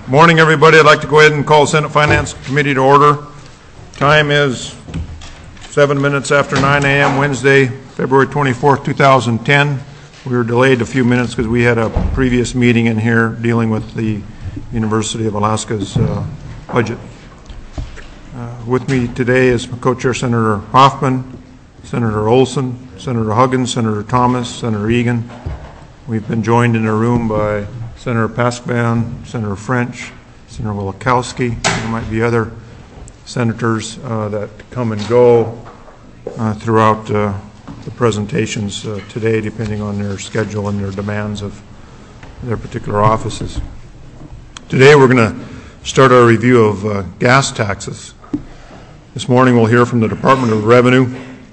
Morning, everybody. I'd like to go ahead and call Senate Finance Committee to order. Time is 7 minutes after 9 a.m. Wednesday, February 24th, 2010. We were delayed a few minutes because we had a previous meeting in here dealing with the University of Alaska's budget. With me today is co-chair Senator Hoffman, Senator Olson, Senator Huggins, Senator Thomas, Senator Egan. We've been joined in a room by Senator Paskban, Senator French, Senator Wielkowski. There might be other senators that come and go throughout the presentations today, depending on their schedule and their demands of their particular offices. Today we're going to start our review of gas taxes. This morning we'll hear from the Department of Revenue,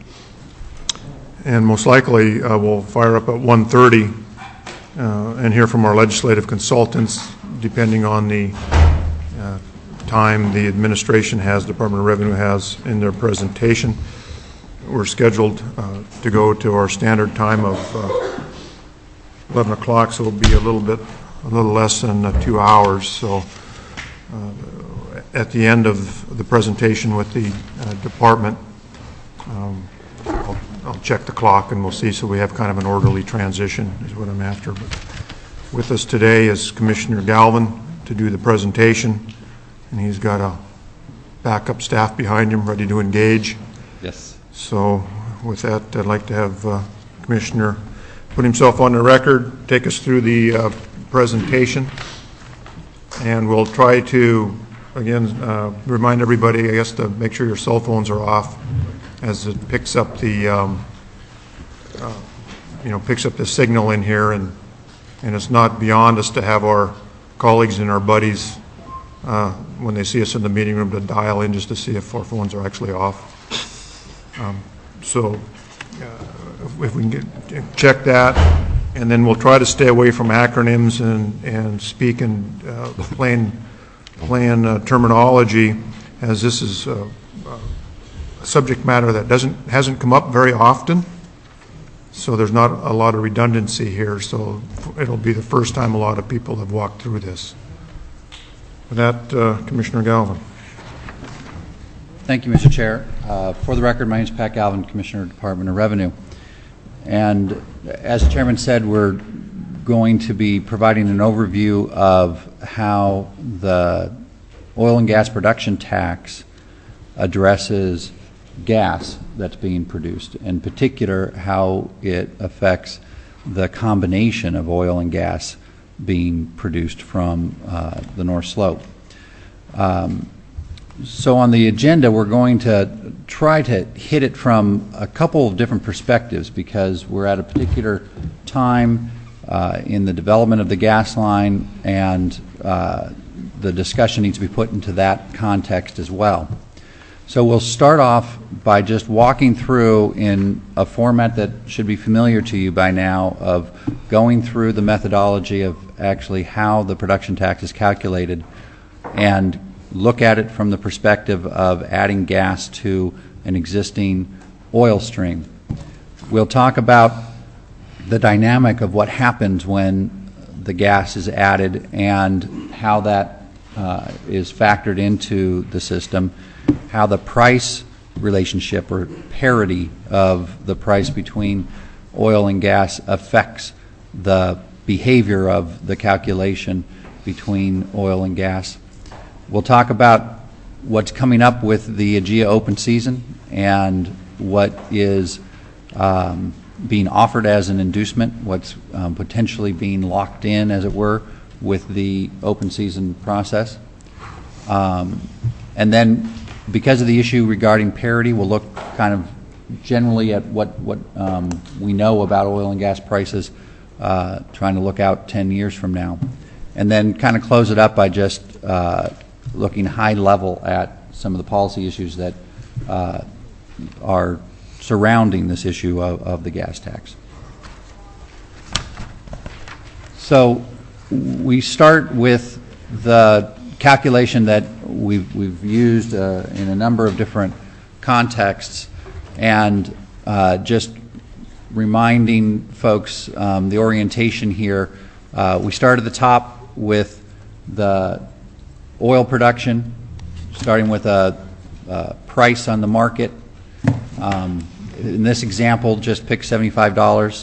and most likely we'll fire up at 1:30 and hear from our legislative consultants, depending on the time the administration has, Department of Revenue has in their presentation. We're scheduled to go to our standard time of 11 o'clock, so it'll be a little less than 2 hours. So at the end of the presentation with the department, I'll check the clock and we'll see, so we have kind of an orderly transition is what I'm after. But with us today is Commissioner Galvin to do the presentation, and he's got a backup staff behind him ready to engage. Yes. So with that, I'd like to have Commissioner put himself on the record, take us through the presentation, and we'll try to, again, remind everybody, I guess, to make sure your cell phones are off as it picks up the picks up the signal in here, and it's not beyond us to have our colleagues and our buddies when they see us in the meeting room to dial in just to see if our phones are actually off. So if we can check that, and then we'll try to stay away from acronyms and speak in plain terminology, as this is a subject matter that hasn't come up very often, so there's not a lot of redundancy here. So it'll be the first time a lot of people have walked through this. With that, Commissioner Galvin. Thank you, Mr. Chair. For the record, my name is Pat Galvin, Commissioner of the Department of Revenue. And as the Chairman said, we're going to be providing an overview of how the oil and gas production tax addresses gas that's being produced, in particular how it affects the combination of oil and gas being produced from the North Slope. So on the agenda, we're going to try to hit it from a couple of different perspectives, because we're at a particular time in the development of the gas line, and the discussion needs to be put into that context as well. So we'll start off by just walking through in a format that should be familiar to you by now, of going through the methodology of actually how the production tax is calculated, and look at it from the perspective of adding gas to an existing oil stream. We'll talk about the dynamic of what happens when the gas is added and how that is factored into the system, how the price relationship or parity of the price between oil and gas affects the behavior of the calculation between oil and gas. We'll talk about what's coming up with the AGEA open season and what is being offered as an inducement, what's potentially being locked in, as it were, with the open season process. And then, because of the issue regarding parity, we'll look kind of generally at what we know about oil and gas prices, trying to look out 10 years from now. And then kind of close it up by just looking high level at some of the policy issues that are surrounding this issue of the gas tax. So we start with the calculation that we've used in a number of different contexts, and just reminding folks the orientation here. We start at the top with the oil production, starting with a price on the market. In this example, just pick $75.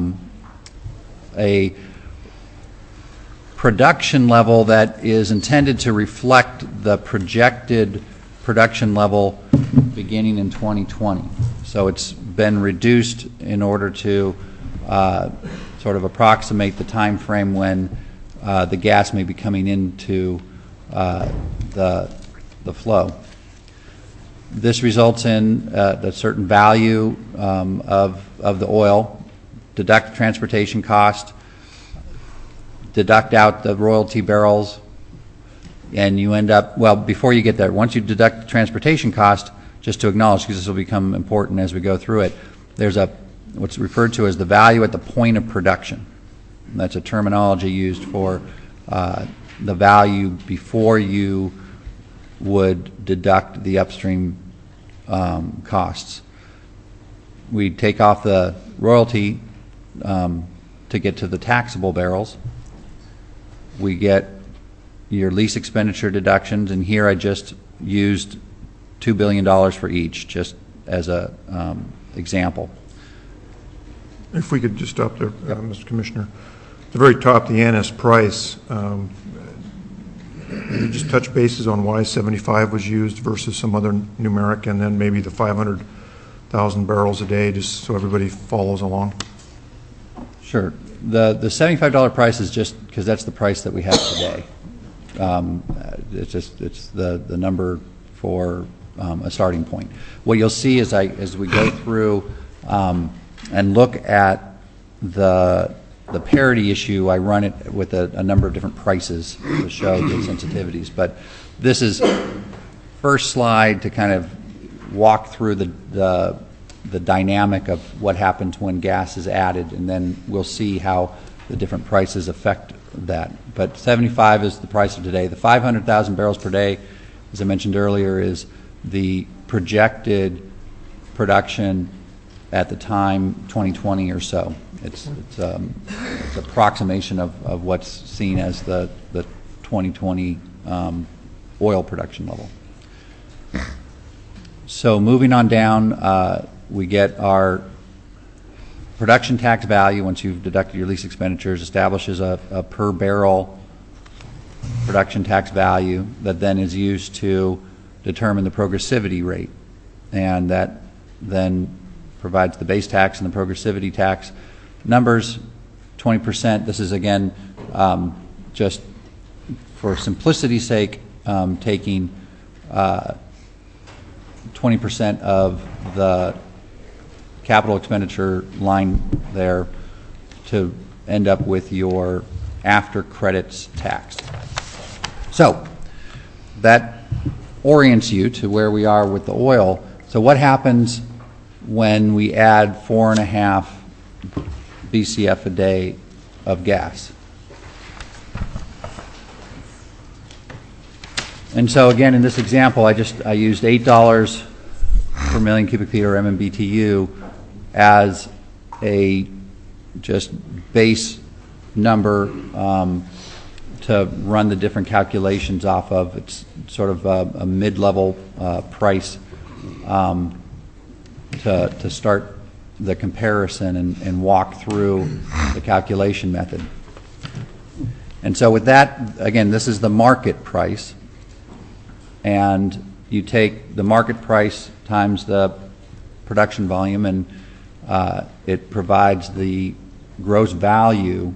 A production level that is intended to reflect the projected production level beginning in 2020. So it's been reduced in order to sort of approximate the time frame when the gas may be coming into the flow. This results in a certain value of the oil, deduct transportation cost, deduct out the royalty barrels, and you end up, well, before you get there, once you deduct the transportation cost, just to acknowledge, because this will become important as we go through it, there's what's referred to as the value at the point of production. And that's a terminology used for the value before you would deduct the upstream costs. We take off the royalty to get to the taxable barrels. We get your lease expenditure deductions, and here I just used $2 billion for each, just as a example. If we could just stop there, Mr. Commissioner. At the very top, the Annis price. You just touch bases on why 75 was used versus some other numeric, and then maybe the 500,000 barrels a day, just so everybody follows along. Sure. The $75 price is just because that's the price that we have today. It's the number for a starting point. What you'll see is as we go through and look at the parity issue, I run it with a number of different prices to show the sensitivities. But this is first slide to kind of walk through the dynamic of what happens when gas is added, and then we'll see how the different prices affect that. But 75 is the price of today. The 500,000 barrels per day, as I mentioned earlier, is the projected production at the time 2020 or so. It's approximation of what's seen as the 2020 oil production level. So moving on down, we get our production tax value once you've deducted your lease expenditures, establishes a per barrel production tax value that then is used to determine the progressivity rate, and that then provides the base tax and the progressivity tax numbers. 20%, this is again just for simplicity's sake taking 20% of the capital expenditure line there to end up with your after credits tax. So that orients you to where we are with the oil. So what happens when we add 4.5 BCF a day of gas? And so again, in this example, I used $8 per million cubic feet, or MMBTU, as a just base number to run the different calculations off of. It's sort of a mid-level price to start the comparison and walk through the calculation method. And so with that, again, this is the market price, and you take the market price times the production volume, and it provides the gross value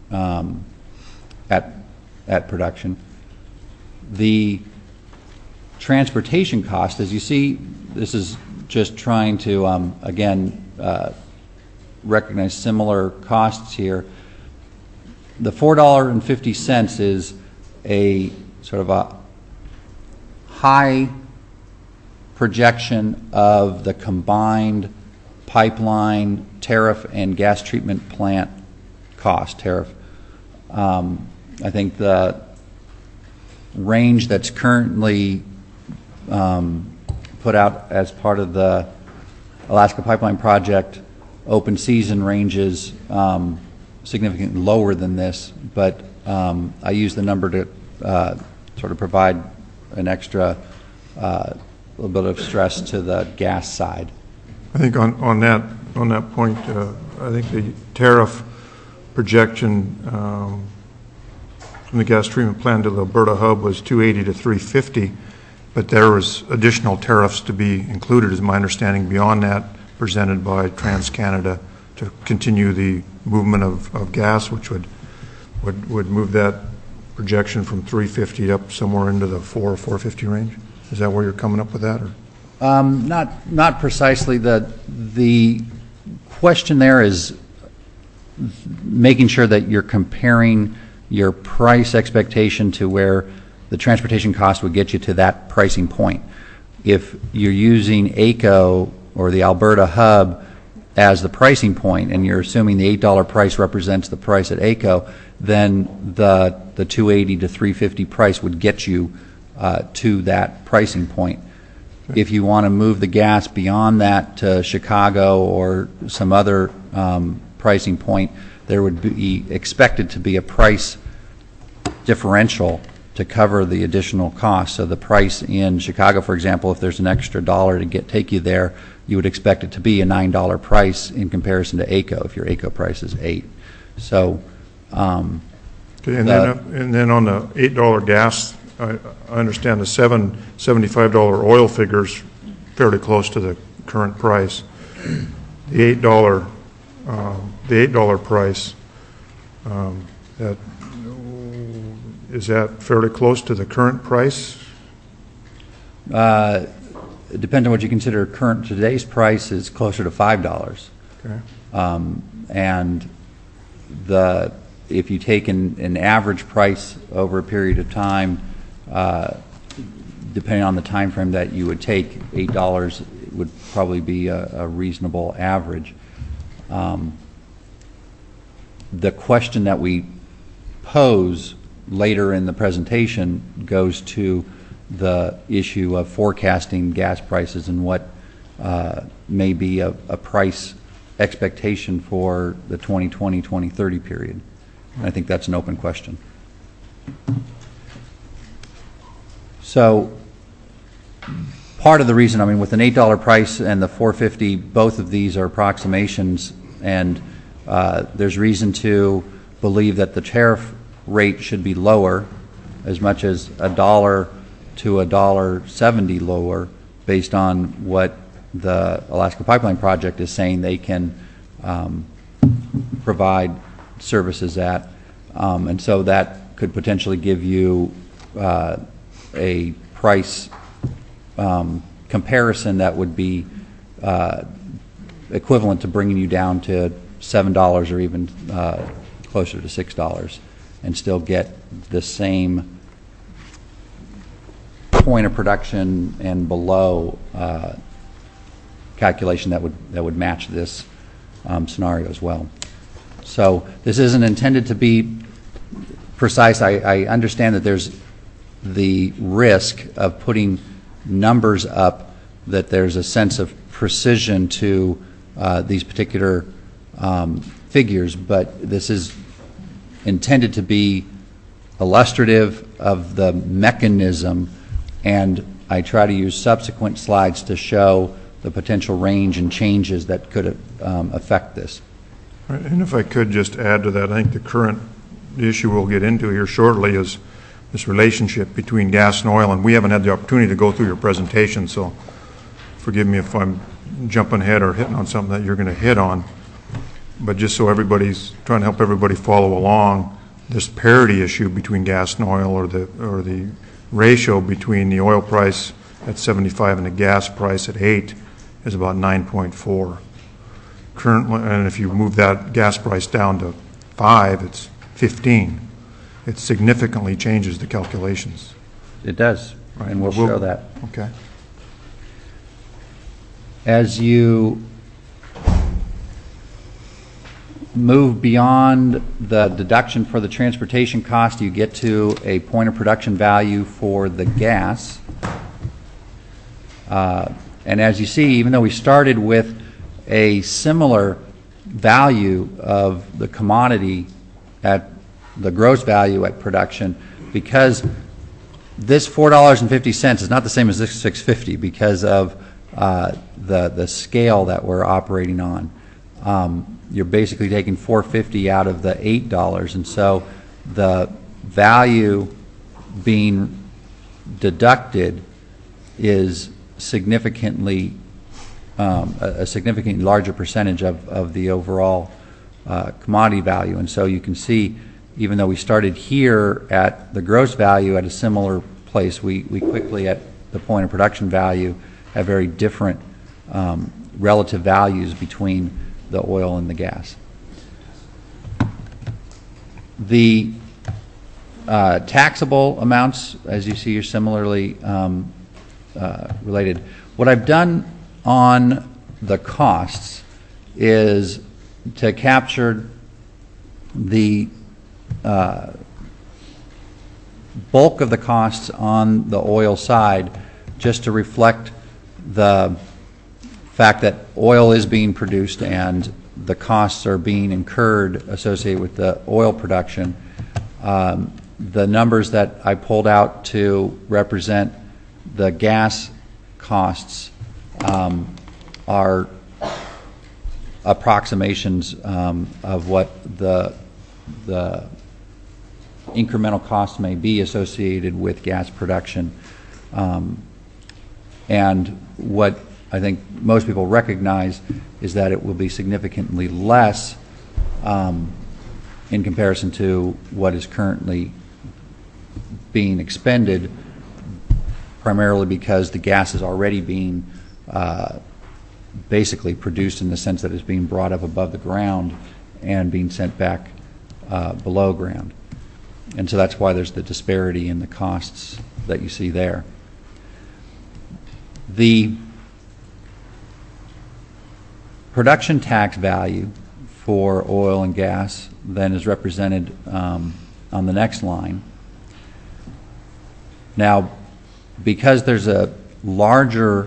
at production. The transportation cost, as you see, this is just trying to again recognize similar costs here. The $4.50 is a sort of a high projection of the combined pipeline tariff and gas treatment plant cost tariff. I think the range that's currently put out as part of the Alaska Pipeline Project open season ranges significantly lower than this, but I use the number to sort of provide an extra little bit of stress to the gas side. I think on that point, I think the tariff projection from the gas treatment plant to the Alberta hub was $2.80 to $3.50, but there was additional tariffs to be included, is my understanding, beyond that, presented by TransCanada to continue the movement of gas, which would move that projection from $3.50 up somewhere into the $4.50 range. Is that where you're coming up with that, or? Not precisely. The question there is making sure that you're comparing your price expectation to where the transportation cost would get you to that pricing point. If you're using AECO or the Alberta hub as the pricing point, and you're assuming the $8 price represents the price at AECO, then the $2.80 to $3.50 price would get you to that pricing point. If you want to move the gas beyond that to Chicago or some other pricing point, there would be expected to be a price differential to cover the additional cost. So the price in Chicago, for example, if there's an extra dollar to take you there, you would expect it to be a $9 price in comparison to AECO if your AECO price is $8. So, okay, and then on the $8 gas, I understand the $75 oil figures fairly close to the current price. The $8 price, is that fairly close to the current price? It depends on what you consider current. Today's price is closer to $5. Okay. And if you take an average price over a period of time, depending on the time frame that you would take, $8 would probably be a reasonable average. The question that we pose later in the presentation goes to the issue of forecasting gas prices and what may be a price expectation for the 2020-2030 period. And I think that's an open question. So part of the reason, I mean, with an $8 price and the $4.50, both of these are approximations, and there's reason to believe that the tariff rate should be lower, as much as $1 to $1.70 lower, based on what the Alaska Pipeline Project is saying they can provide services at. And so that could potentially give you a price comparison that would be equivalent to bringing you down to $7 or even closer to $6, and still get the same point of production and below calculation that would match this scenario as well. So this isn't intended to be precise. I understand that there's the risk of putting numbers up, that there's a sense of precision to these particular figures, but this is intended to be illustrative of the mechanism, and I try to use subsequent slides to show the potential range and changes that could affect this. Right, and if I could just add to that, I think the current issue we'll get into here shortly is this relationship between gas and oil, and we haven't had the opportunity to go through your presentation, so forgive me if I'm jumping ahead or hitting on something that you're going to hit on. But just so everybody's trying to help everybody follow along, this parity issue between gas and oil, or the ratio between the oil price at 75 and the gas price at 8, is about 9.4. Currently, and if you move that gas price down to 5, it's 15. It significantly changes the calculations. It does, right, and we'll show that. Okay. As you move beyond the deduction for the transportation cost, you get to a point of production value for the gas. And as you see, even though we started with a similar value of the commodity at the gross value at production, because this $4.50 is not the same as this $6.50 because of the scale that we're operating on. You're basically taking $4.50 out of the $8, and so the value being deducted is significantly a significantly larger percentage of the overall commodity value. And so you can see, even though we started here at the gross value at a similar place, we quickly at the point of production value have very different relative values between the oil and the gas. The taxable amounts, as you see, are similarly related. What I've done on the costs is to capture the bulk of the costs on the oil side, just to reflect the fact that oil is being produced and the costs are being incurred associated with the oil production. The numbers that I pulled out to represent the gas costs are approximations of what the incremental costs may be associated with gas production. And what I think most people recognize is that it will be significantly less in comparison to what is currently being expended, primarily because the gas is already being basically produced in the sense that it's being brought up above the ground and being sent back below ground. And so that's why there's the disparity in the costs that you see there. The production tax value for oil and gas then is represented on the next line. Now, because there's a larger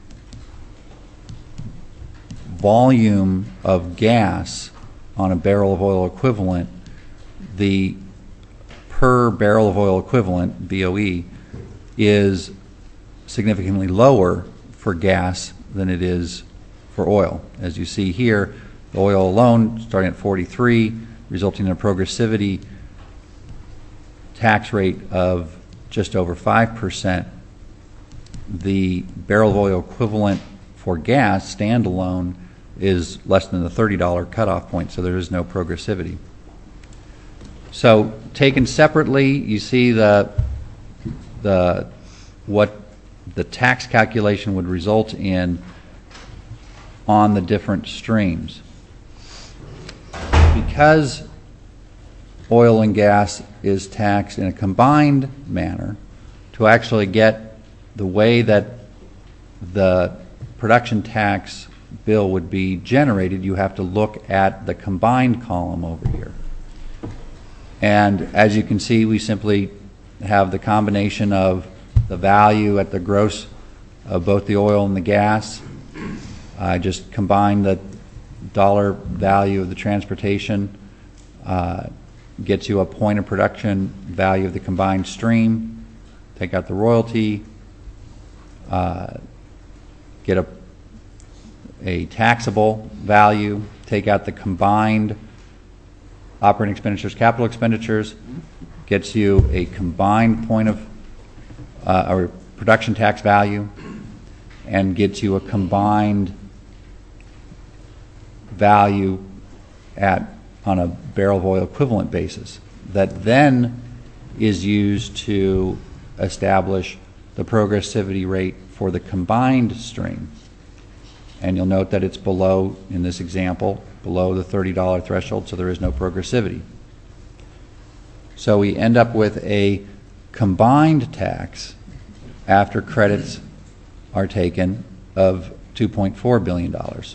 volume of gas on a barrel of oil equivalent, the per barrel of oil equivalent, BOE, is significantly lower for gas than it is for oil. As you see here, the oil alone starting at 43, resulting in a progressivity tax rate of just over 5%. The barrel of oil equivalent for gas standalone is less than the $30 cutoff point, so there is no progressivity. So taken separately, you see what the tax calculation would result in on the different streams. Because oil and gas is taxed in a combined manner, to actually get the way that the production tax bill would be generated, you have to look at the combined column over here. And as you can see, we simply have the combination of the value at the gross of both the oil and the gas. I just combine the dollar value of the transportation, gets you a point of production value of the combined stream, take out the royalty, get a taxable value, take out the combined operating expenditures, capital expenditures, gets you a combined point of or production tax value, and gets you a combined value on a barrel of oil equivalent basis that then is used to establish the progressivity rate for the combined stream. And you'll note that it's below, in this example, below the $30 threshold, so there is no progressivity. So we end up with a combined tax after credits are taken of $2.4 billion.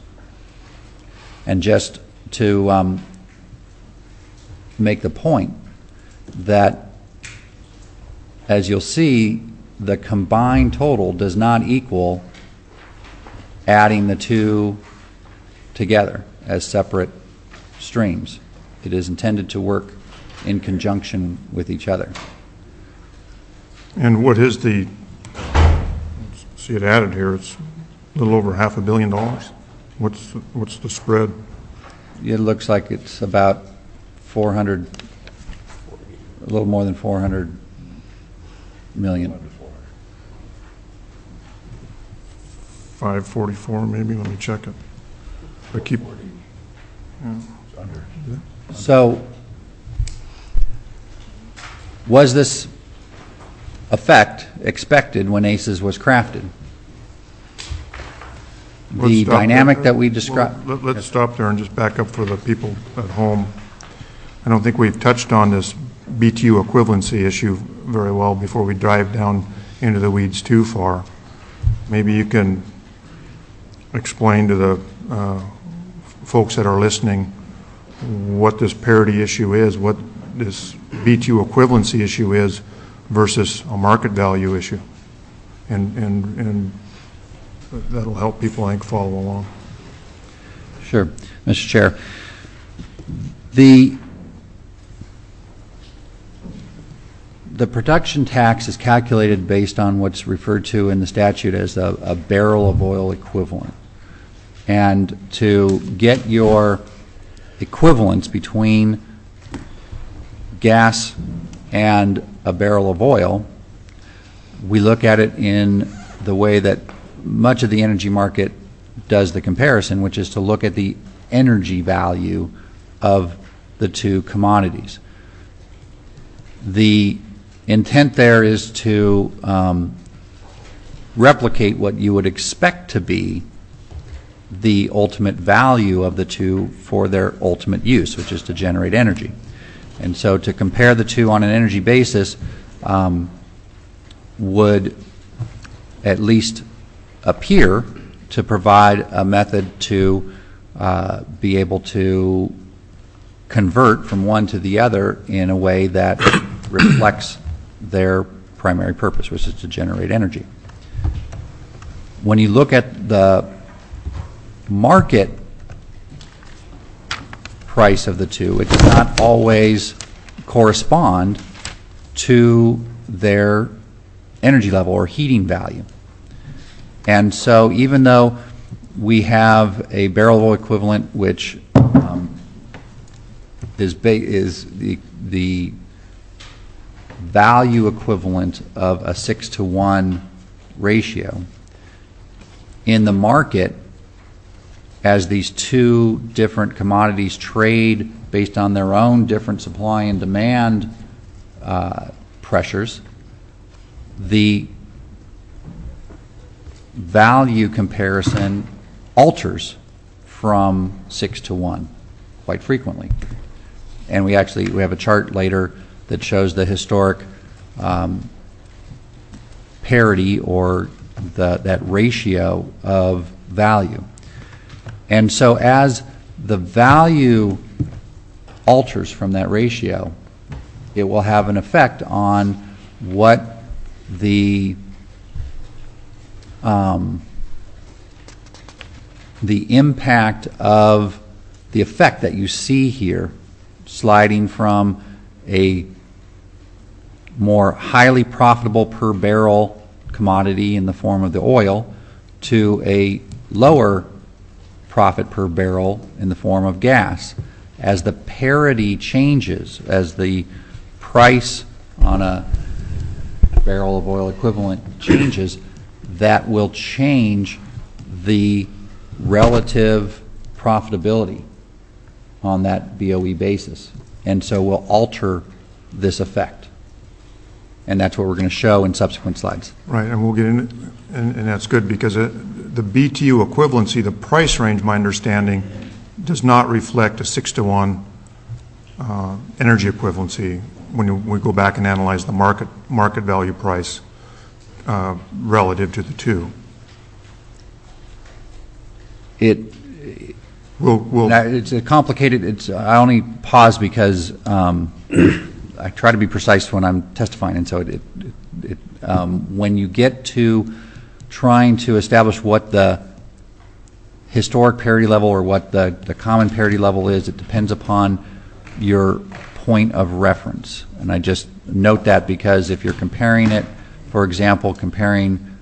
And just to make the point that, as you'll see, the combined total does not equal adding the two together as separate streams. It is intended to work in conjunction with each other. And what is the, see it added here, it's a little over $500 million. What's the spread? It looks like it's about 400, a little more than 400 million. 544 maybe, let me check it. I keep, So, was this effect expected when ACES was crafted? The dynamic that we described. Well, let's stop there and just back up for the people at home. I don't think we've touched on this BTU equivalency issue very well before we drive down into the weeds too far. Maybe you can explain to the folks that are listening what this parity issue is, what this BTU equivalency issue is versus a market value issue. And that'll help people, I think, follow along. Sure, Mr. Chair. The production tax is calculated based on what's referred to in the statute as a barrel of oil equivalent. And to get your equivalence between gas and a barrel of oil, we look at it in the way that much of the energy market does the comparison, which is to look at the energy value of the two commodities. The intent there is to replicate what you would expect to be the ultimate value of the two for their ultimate use, which is to generate energy. And so to compare the two on an energy basis would at least appear to provide a method to be able to convert from one to the other in a way that reflects their primary purpose, which is to generate energy. When you look at the market price of the two, it does not always correspond to their energy level or heating value. And so even though we have a barrel of oil equivalent which is the value equivalent of a 6-to-1 ratio, in the market, as these two different commodities trade based on their own different supply and demand pressures, the value comparison alters from 6-to-1 quite frequently. And we have a chart later that shows the historic parity or that ratio of value. And so as the value alters from that ratio, it will have an effect on what the impact of the effect that you see here, sliding from a more highly profitable per barrel commodity in the form of the oil to a lower profit per barrel in the form of gas. As the parity changes, as the price on a barrel of oil equivalent changes, that will change the relative profitability on that BOE basis, and so will alter this effect. And that's what we're going to show in subsequent slides. Right, and we'll get into, and that's good because the BTU equivalency, the price range, my understanding, does not reflect a 6-to-1 energy equivalency when we go back and analyze the market value price relative to the two. Now, it's a complicated. I only pause because I try to be precise when I'm testifying, and so when you get to trying to establish what the historic parity level or what the common parity level is, it depends upon your point of reference. And I just note that because if you're comparing it For example, comparing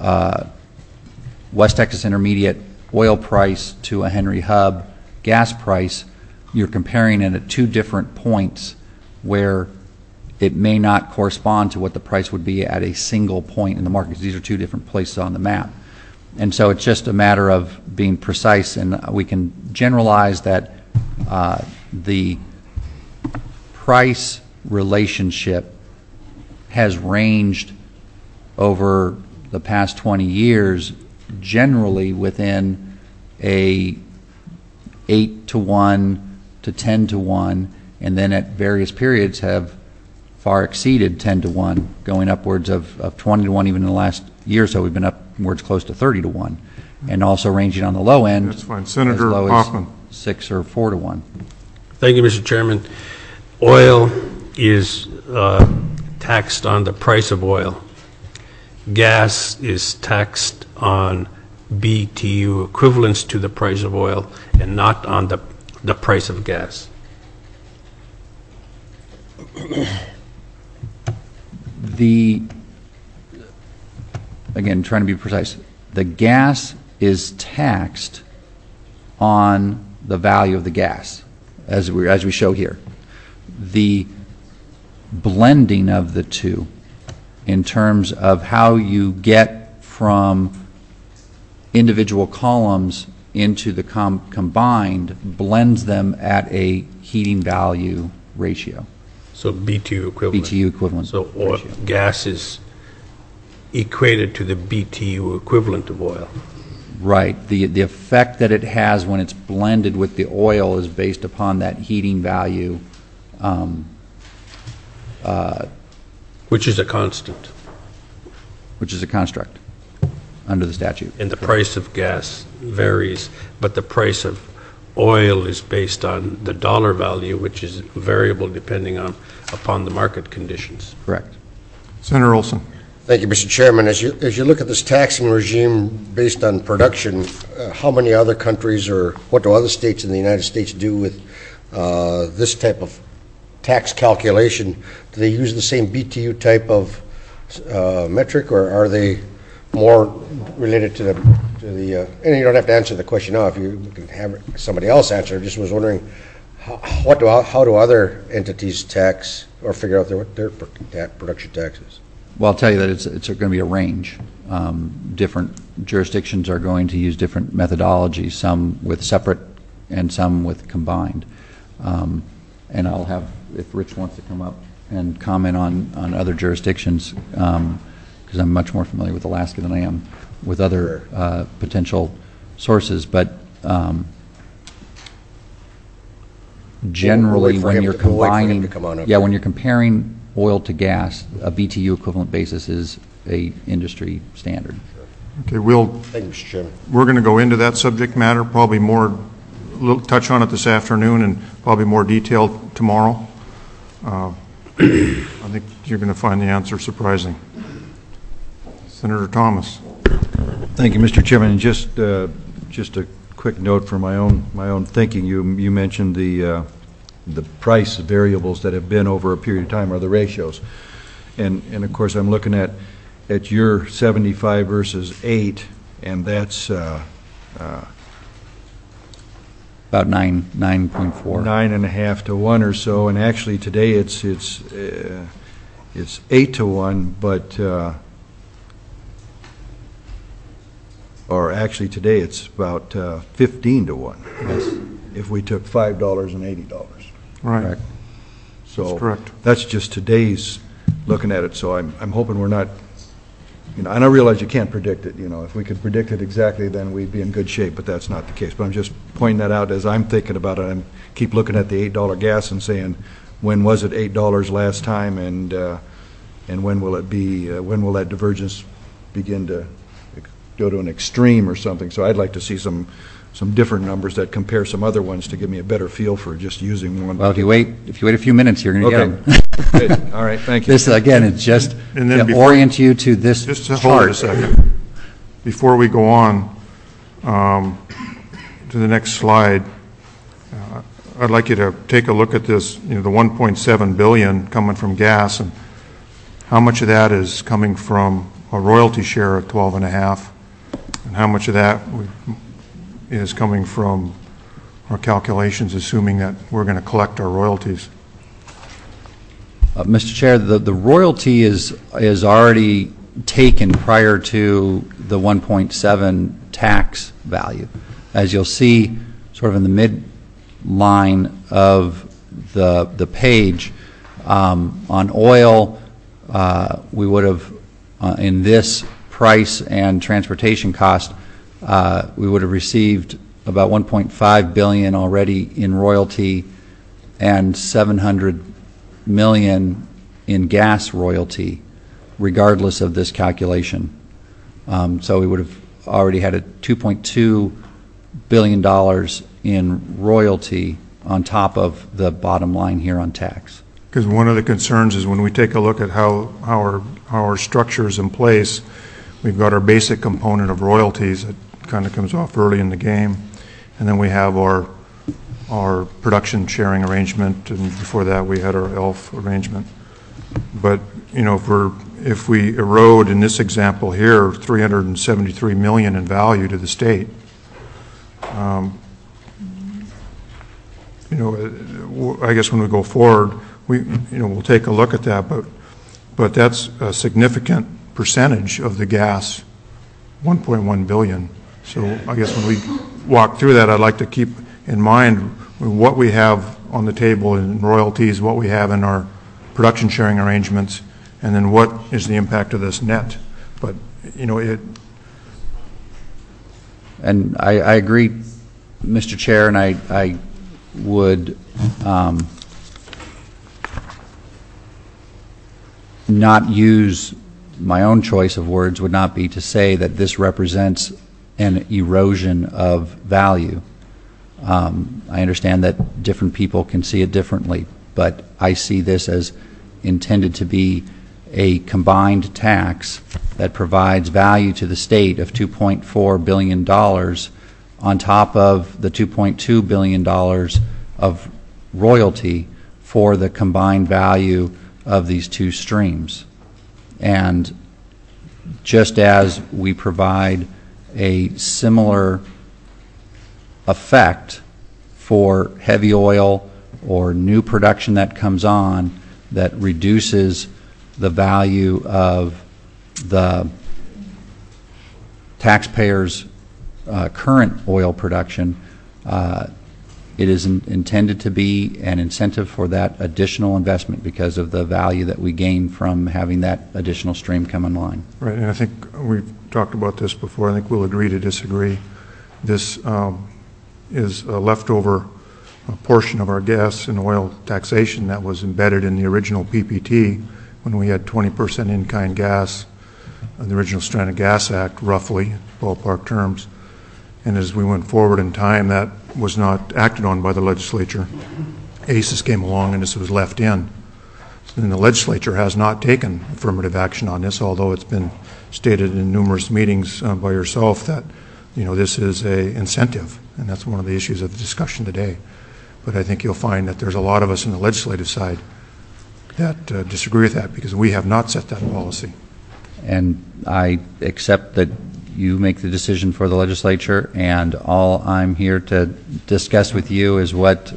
West Texas Intermediate oil price to a Henry Hub gas price, you're comparing it at two different points where it may not correspond to what the price would be at a single point in the market. These are two different places on the map. And so it's just a matter of being precise, and we can generalize that the price relationship has ranged over the past 20 years generally within a 8 to 1 to 10 to 1, and then at various periods have far exceeded 10 to 1, going upwards of 20 to 1. Even in the last year or so, we've been upwards close to 30 to 1, and also ranging on the low end. That's fine. Senator as low Hoffman. as 6 or 4 to 1. Thank you, Mr. Chairman. Oil is taxed on the price of oil. Gas is taxed on BTU equivalents to the price of oil and not on the price of gas. Again, trying to be precise, the gas is taxed on the value of the gas, as we show here. The blending of the two in terms of how you get from individual columns into the combined blends them at a heating value ratio. So BTU equivalent. BTU equivalent. So oil, gas is equated to the BTU equivalent of oil. Right. The effect that it has when it's blended with the oil is based upon that heating value. Which is a constant. Which is a construct under the statute. And the price of gas varies, but the price of oil is based on the dollar value, which is variable depending upon the market conditions. Correct. Senator Olson. Thank you, Mr. Chairman. As you look at this taxing regime based on production, how many other countries or what do other states in the United States do with this type of tax calculation? Do they use the same BTU type of metric, or are they more related to the and you don't have to answer the question now if you can have somebody else answer. I just was wondering how do other entities tax or figure out what their production tax is? Well, I'll tell you that it's going to be a range. Different jurisdictions are going to use different methodologies, some with separate and some with combined. And I'll have, if Rich wants to come up and comment on other jurisdictions, because I'm much more familiar with Alaska than I am with other potential sources. But generally, when you're combining, when you're comparing oil to gas, a BTU equivalent basis is a industry standard. Okay, Thank you, Mr. Chairman. we're going to go into that subject matter, probably more, touch on it this afternoon and probably more detail tomorrow. I think you're going to find the answer surprising. Senator Thomas. Thank you, Mr. Chairman. And just a quick note for my own thinking. You mentioned the price variables that have been over a period of time are the ratios, and of course I'm looking at your 75 versus 8, and that's About 9.4. 9.5 to 1 or so, and actually today it's 8 to 1, but or actually today it's about 15 to 1. Yes. If we took $5 and $80. Right. Correct. So That's correct. That's just today's looking at it. So I'm hoping we're not, and I realize you can't predict it. If we could predict it exactly, then we'd be in good shape. But that's not the case. But I'm just pointing that out as I'm thinking about it. I keep looking at the $8 gas and saying, when was it $8 last time, and when will it be? When will that divergence begin to go to an extreme or something? So I'd like to see some different numbers that compare some other ones to give me a better feel for just using one. Well, if you wait a few minutes, you're going to get them. Good. All right, thank you. This, again, it's just And then to orient you to this Just to chart. hold it a second. Before we go on to the next slide, I'd like you to take a look at this, the $1.7 billion coming from gas. And how much of that is coming from a royalty share of 12.5, and how much of that is coming from our calculations, assuming that we're going to collect our royalties? Mr. Chair, the royalty is already taken prior to the 1.7 tax value. As you'll see, sort of in the midline of the page, on oil, we would have, in this price and transportation cost, we would have received about $1.5 billion already in royalty and $700 million in gas royalty, regardless of this calculation. So we would have already had a $2.2 billion in royalty on top of the bottom line here on tax. Because one of the concerns is when we take a look at how our structure is in place, we've got our basic component of royalties that kind of comes off early in the game, and then we have our production sharing arrangement, and before that we had our ELF arrangement. But you know, if we erode in this example here $373 million in value to the state, you know, I guess when we go forward, we'll take a look at that, but that's a significant percentage of the gas, 1.1 billion. So I guess when we walk through that, I'd like to keep in mind what we have on the table in royalties, what we have in our production sharing arrangements, and then what is the impact of this net. But you know, And I agree, Mr. Chair, and I would not use my own choice of words, would not be to say that this represents an erosion of value. I understand that different people can see it differently, but I see this as intended to be a combined tax that provides value to the state of $2.4 billion on top of the $2.2 billion of royalty for the combined value of these two streams. And just as we provide a similar effect for heavy oil or new production that comes on that reduces the value of the taxpayers' current oil production, it is intended to be an incentive for that additional investment because of the value that we gain from having that additional stream come online. right, and I think we've talked about this before. I think we'll agree to disagree. This is a leftover portion of our gas and oil taxation that was embedded in the original PPT when we had 20% in-kind gas, the original Stranded Gas Act, roughly, ballpark terms. And as we went forward in time, that was not acted on by the legislature. ACES came along and this was left in. And the legislature has not taken affirmative action on this, although it's been stated in numerous meetings by yourself that, you know, this is a incentive, and that's one of the issues of the discussion today. But I think you'll find that there's a lot of us in the legislative side that disagree with that because we have not set that policy. And I accept that you make the decision for the legislature, and all I'm here to discuss with you is what,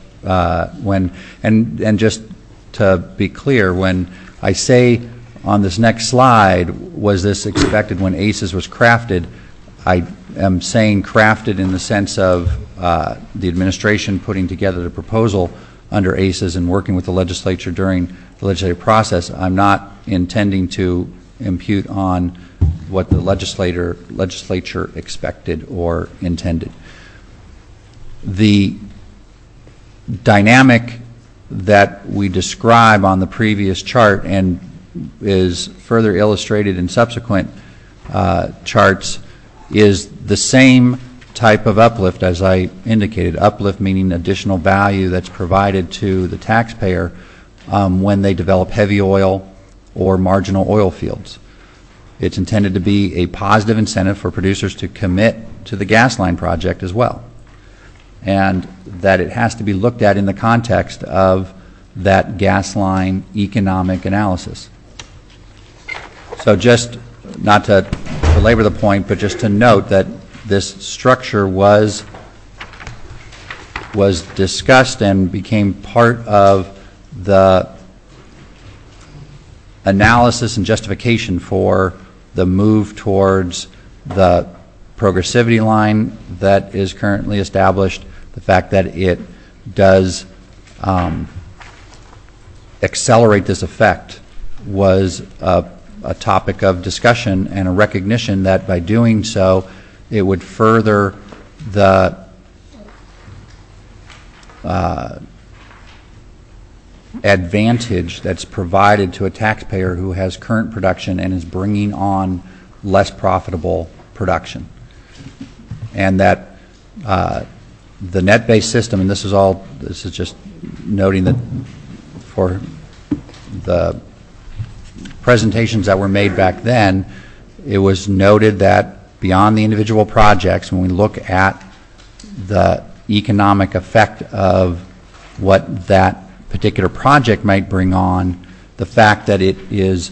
and just to be clear, when I say on this next slide, was this expected when ACES was crafted, I am saying crafted in the sense of the administration putting together the proposal under ACES and working with the legislature during the legislative process. I'm not intending to impute on what the legislature expected or intended. The dynamic that we describe on the previous chart and is further illustrated in subsequent charts is the same type of uplift as I indicated. Uplift meaning additional value that's provided to the taxpayer when they develop heavy oil or marginal oil fields. It's intended to be a positive incentive for producers to commit to the gas line project as well, and that it has to be looked at in the context of that gas line economic analysis. So just not to belabor the point, but just to note that this structure was discussed and became part of the analysis and justification for the move towards the progressivity line that is currently established, the fact that it does accelerate this effect was a topic of discussion and a recognition that by doing so it would further the advantage that's provided to a taxpayer who has current production and is bringing on less profitable production. And that the net-based system, and this is just noting that for the presentations that were made back then, it was noted that beyond the individual projects, when we look at the economic effect of what that particular project might bring on, the fact that it is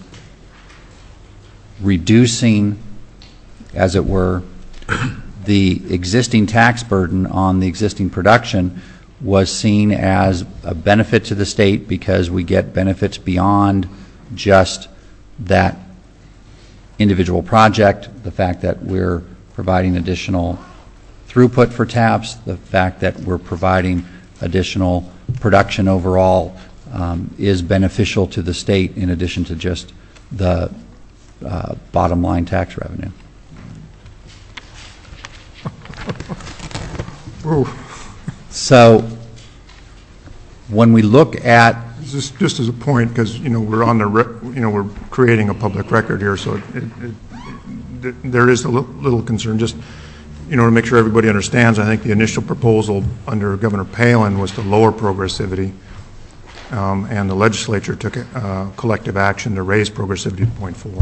reducing, as it were, the existing tax burden on the existing production was seen as a benefit to the state because we get benefits beyond just that individual project, the fact that we're providing additional throughput for TAPS, the fact that we're providing additional production overall is beneficial to the state in addition to just the bottom line tax revenue. So when we look at just as a point, because we're on the we're creating a public record here, so there is a little concern. Just to make sure everybody understands, I think the initial proposal under Governor Palin was to lower progressivity, and the legislature took collective action to raise progressivity to 0.4.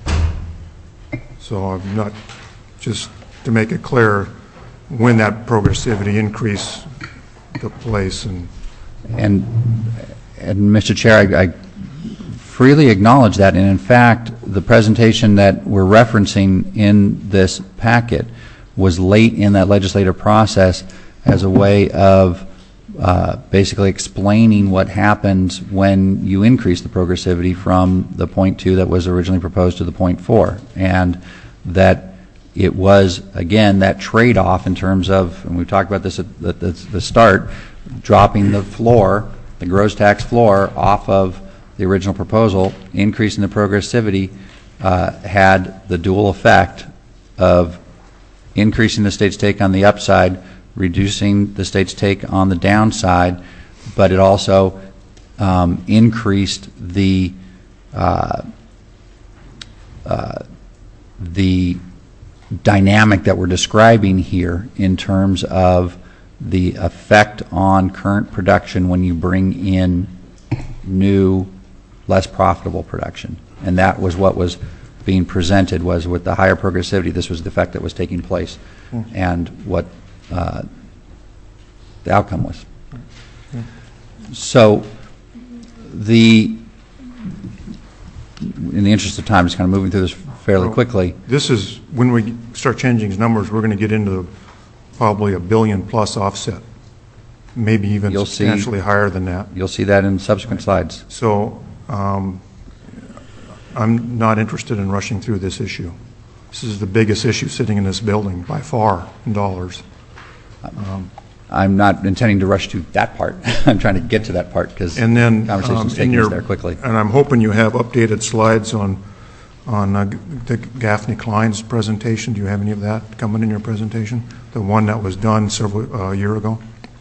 So I'm not, just to make it clear, when that progressivity increase took place. And Mr. Chair, I freely acknowledge that, and in fact, the presentation that we're referencing in this packet was late in that legislative process as a way of basically explaining what happens when you increase the progressivity from the 0.2 that was originally proposed to the 0.4, and that it was, again, that trade-off in terms of, and we've talked about this at the start, dropping the floor, the gross tax floor off of the original proposal, increasing the progressivity had the dual effect of increasing the state's take on the upside, reducing the state's take on the downside, but it also increased the dynamic that we're describing here in terms of the effect on current production when you bring in new, less profitable production. And that was what was being presented, was with the higher progressivity, this was the effect that was taking place and what the outcome was. So in the interest of time, just kind of moving through this fairly quickly. This is, when we start changing these numbers, we're going to get into probably $1 billion plus offset, maybe even substantially higher than that. You'll see that in subsequent slides. So I'm not interested in rushing through this issue. This is the biggest issue sitting in this building by far in dollars. I'm not intending to rush to that part. I'm trying to get to that part because conversation's taking us there quickly. And I'm hoping you have updated slides on the Gaffney Klein's presentation. Do you have any of that coming in your presentation? The one that was done several year ago?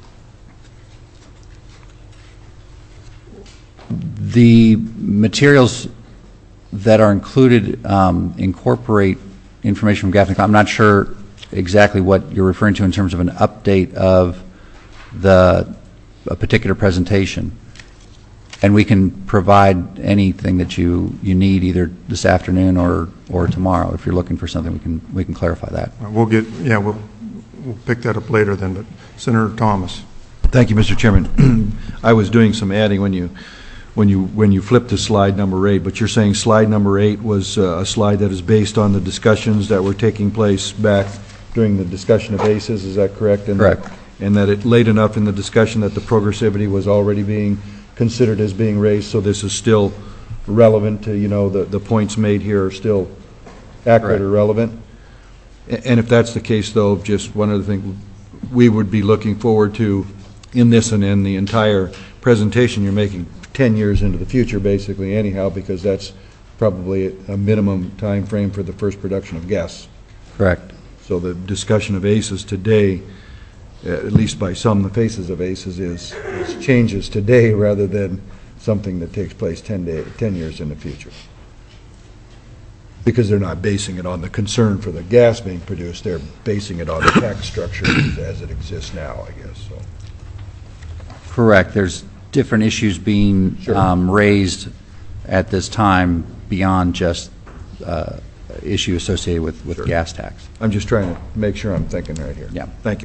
The materials that are included incorporate information from Gaffney Klein. I'm not sure exactly what you're referring to in terms of an update of a particular presentation. And we can provide anything that you need either this afternoon or tomorrow. If you're looking for something, we can clarify that. We'll pick that up later then. But Senator Thomas. Thank you, Mr. Chairman. I was doing some adding when when you flip to slide number 8, but you're saying slide number 8 was a slide that is based on the discussions that were taking place back during the discussion of ACES, is that correct? Correct. And that it late enough in the discussion that the progressivity was already being considered as being raised, so this is still relevant to, the points made here are still accurate or relevant? And if that's the case, though, just one other thing, we would be looking forward to, in this and in the entire presentation, you're making 10 years into the future, basically, anyhow, because that's probably a minimum time frame for the first production of gas. Correct. So the discussion of ACES today, at least by some, the faces of ACES is changes today rather than something that takes place 10 years in the future. Because they're not basing it on the concern for the gas being produced, they're basing it on the tax structure as it exists now, I guess. So. Correct. There's different issues being raised at this time beyond just issue associated with gas tax. I'm just trying to make sure I'm thinking right here. Yeah. Thank you.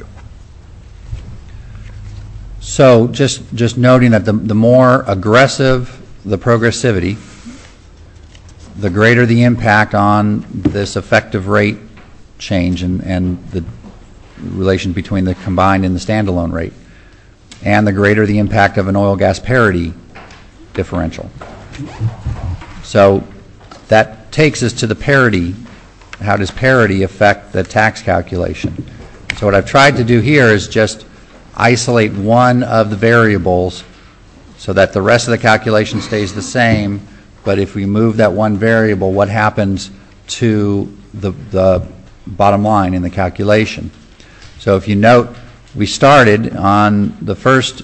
So just noting that the more aggressive the progressivity, the greater the impact on this effective rate change and the relation between the combined and the standalone rate, and the greater the impact of an oil-gas parity differential. So that takes us to the parity. How does parity affect the tax calculation? So what I've tried to do here is just isolate one of the variables so that the rest of the calculation stays the same, but if we move that one variable, what happens to the bottom line in the calculation? So if you note, we started on the first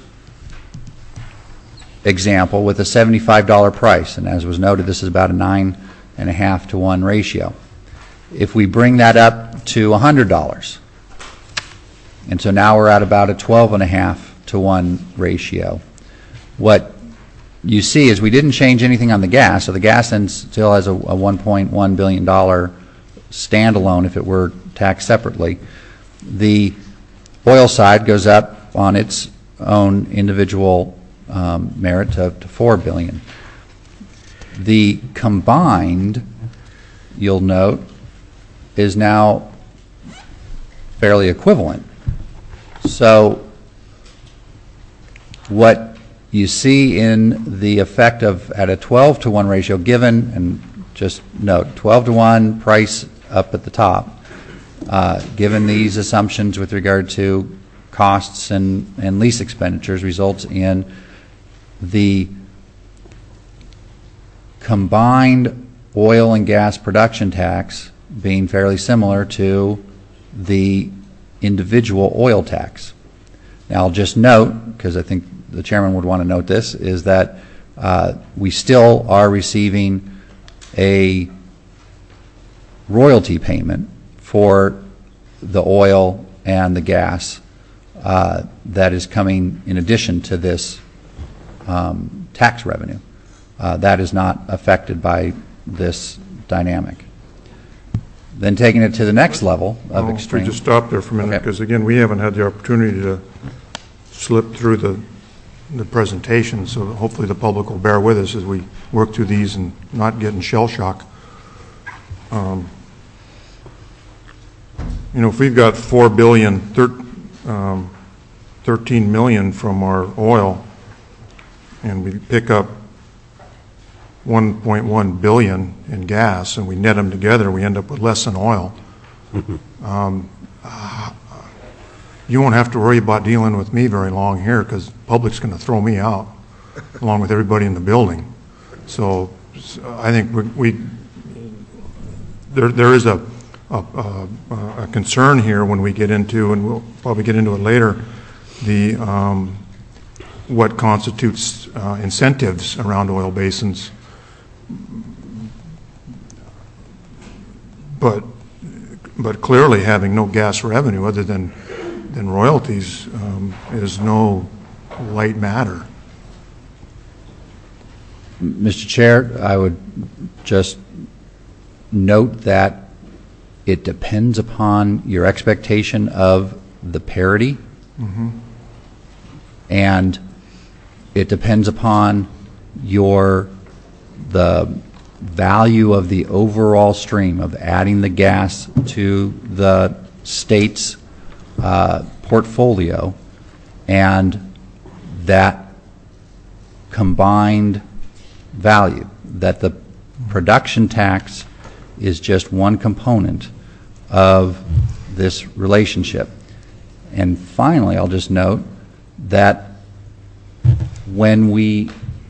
example with a $75 price, and as was noted, this is about a 9.5 to 1 ratio. If we bring that up to $100, and so now we're at about a 12.5 to 1 ratio. What you see is we didn't change anything on the gas, so the gas then still has a $1.1 billion standalone if it were taxed separately. The oil side goes up on its own individual merit to $4 billion. The combined, you'll note, is now fairly equivalent. So what you see in the effect of at a 12 to 1 ratio given, and just note, 12 to 1 price up at the top, given these assumptions with regard to costs and lease expenditures, results in the combined oil and gas production tax being fairly similar to the individual oil tax. Now I'll just note, because I think the chairman would want to note this, is that we still are receiving a royalty payment for the oil and the gas that is coming in addition to this tax revenue. That is not affected by this dynamic. Then taking it to the next level of extreme. If we just stop there for a minute, because again, we haven't had the opportunity to slip through the presentation, so hopefully the public will bear with us as we work through these and not get in shell shock. If we've got $4 billion, 13 million from our oil, and we pick up 1.1 billion in gas, and we net them together, we end up with less than oil. You won't have to worry about dealing with me very long here, because the public's going to throw me out, along with everybody in the building. So I think there is a concern here when we get into, and we'll probably get into it later, the what constitutes incentives around oil basins. But clearly having no gas revenue other than royalties is no light matter. Mr. Chair, I would just note that it depends upon your expectation of the parity, and it depends upon the value of the overall stream of adding the gas to the state's portfolio, and that combined value, that the production tax is just one component of this relationship. And finally, I'll just note that when we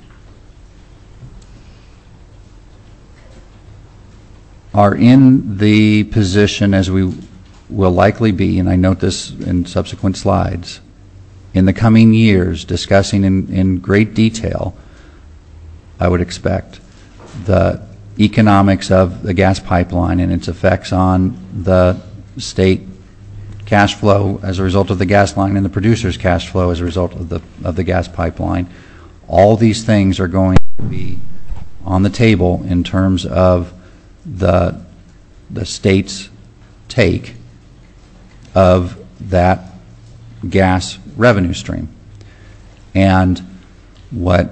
are in the position, as we will likely be, and I note this in subsequent slides, in the coming years, discussing in great detail, I would expect, the economics of the gas pipeline and its effects on the state cash flow as a result of the gas line and the producer's cash flow as a result of the gas pipeline. All these things are going to be on the table in terms of the state's take of that gas revenue stream. And what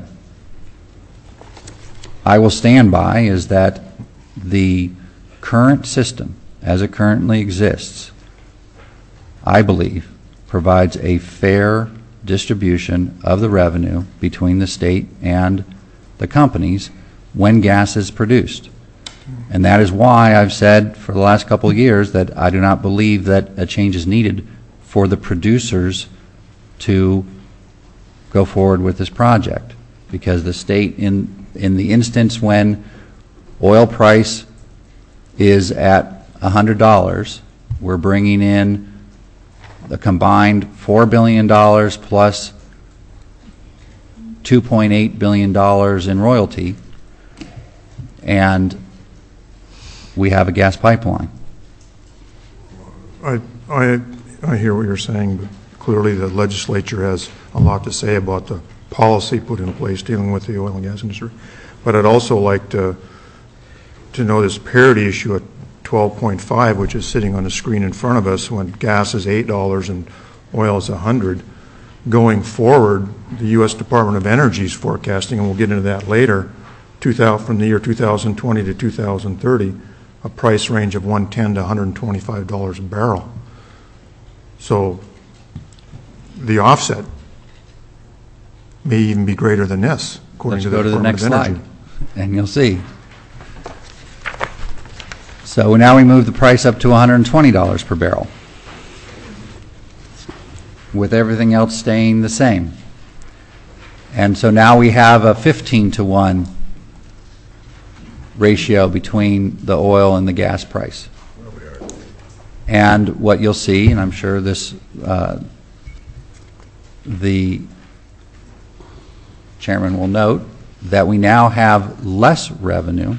I will stand by is that the current system, as it currently exists, I believe, provides a fair distribution of the revenue between the state and the companies when gas is produced. And that is why I've said for the last couple of years that I do not believe that a change is needed for the producers to go forward with this project, because the state, in the instance when oil price is at $100, we're bringing in the combined $4 billion plus $2.8 billion in royalty, and we have a gas pipeline. I hear what you're saying, but clearly the legislature has a lot to say about the policy put in place dealing with the oil and gas industry. But I'd also like to know this parity issue at 12.5, which is sitting on the screen in front of us, when gas is $8 and oil is $100. Going forward, the U.S. Department of Energy is forecasting, and we'll get into that later, from the year 2020 to 2030, a price range of $110 to $125 a barrel. So the offset may even be greater than this, according to the Department of Energy. Let's go to the next slide, and you'll see. So now we move the price up to $120 per barrel, with everything else staying the same. And so now we have a 15-to-1 ratio between the oil and the gas price. And what you'll see, and I'm sure this, the chairman will note, that we now have less revenue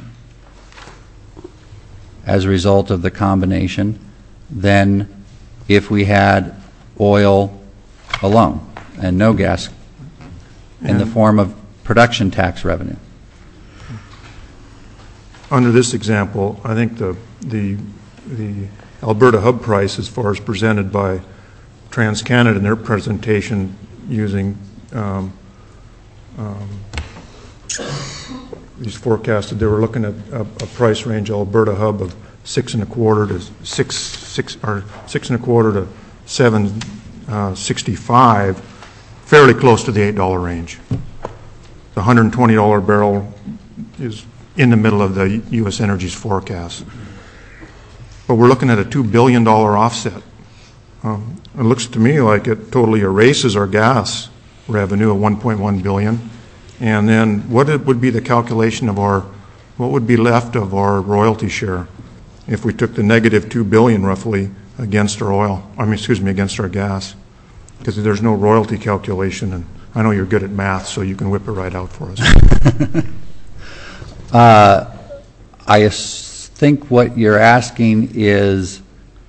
as a result of the combination than if we had oil alone and no gas in the form of production tax revenue. Under this example, I think the Alberta hub price, as far as presented by TransCanada in their presentation using these forecasted, they were looking at a price range Alberta hub of 6.25 to 6.25 to 7.65, fairly close to the $8 range. The $120 barrel is in the middle of the U.S. Energy's forecast. But we're looking at a $2 billion offset. It looks to me like it totally erases our gas revenue of $1.1 billion. And then what would be the calculation of what would be left of our royalty share if we took the negative $2 billion roughly against our against our gas? Because there's no royalty calculation, and I know you're good at math, so you can whip it right out for us. I think what you're asking is,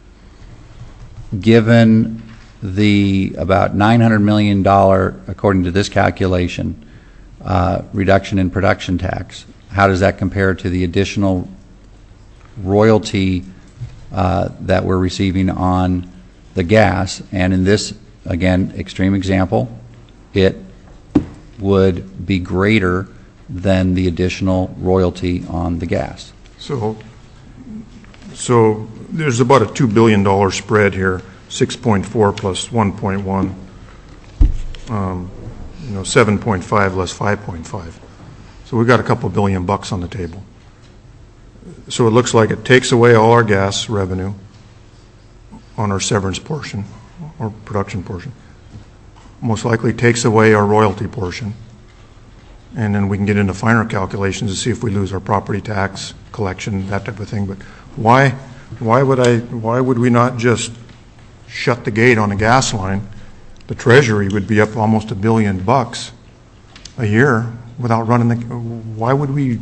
given the about $900 million, according to this calculation, reduction in production tax, how does that compare to the additional royalty that we're receiving on the gas? And in this, again, extreme example, it would be greater than the additional royalty on the gas. So there's about a $2 billion spread here, 6.4 plus 1.1, 7.5 less 5.5. So we've got a couple $billion on the table. So it looks like it takes away all our gas revenue on our severance portion or production portion. Most likely takes away our royalty portion. And then we can get into finer calculations to see if we lose our property tax collection, that type of thing. But why would we not just shut the gate on a gas line? The Treasury would be up almost $1 billion a year without running the. Why would we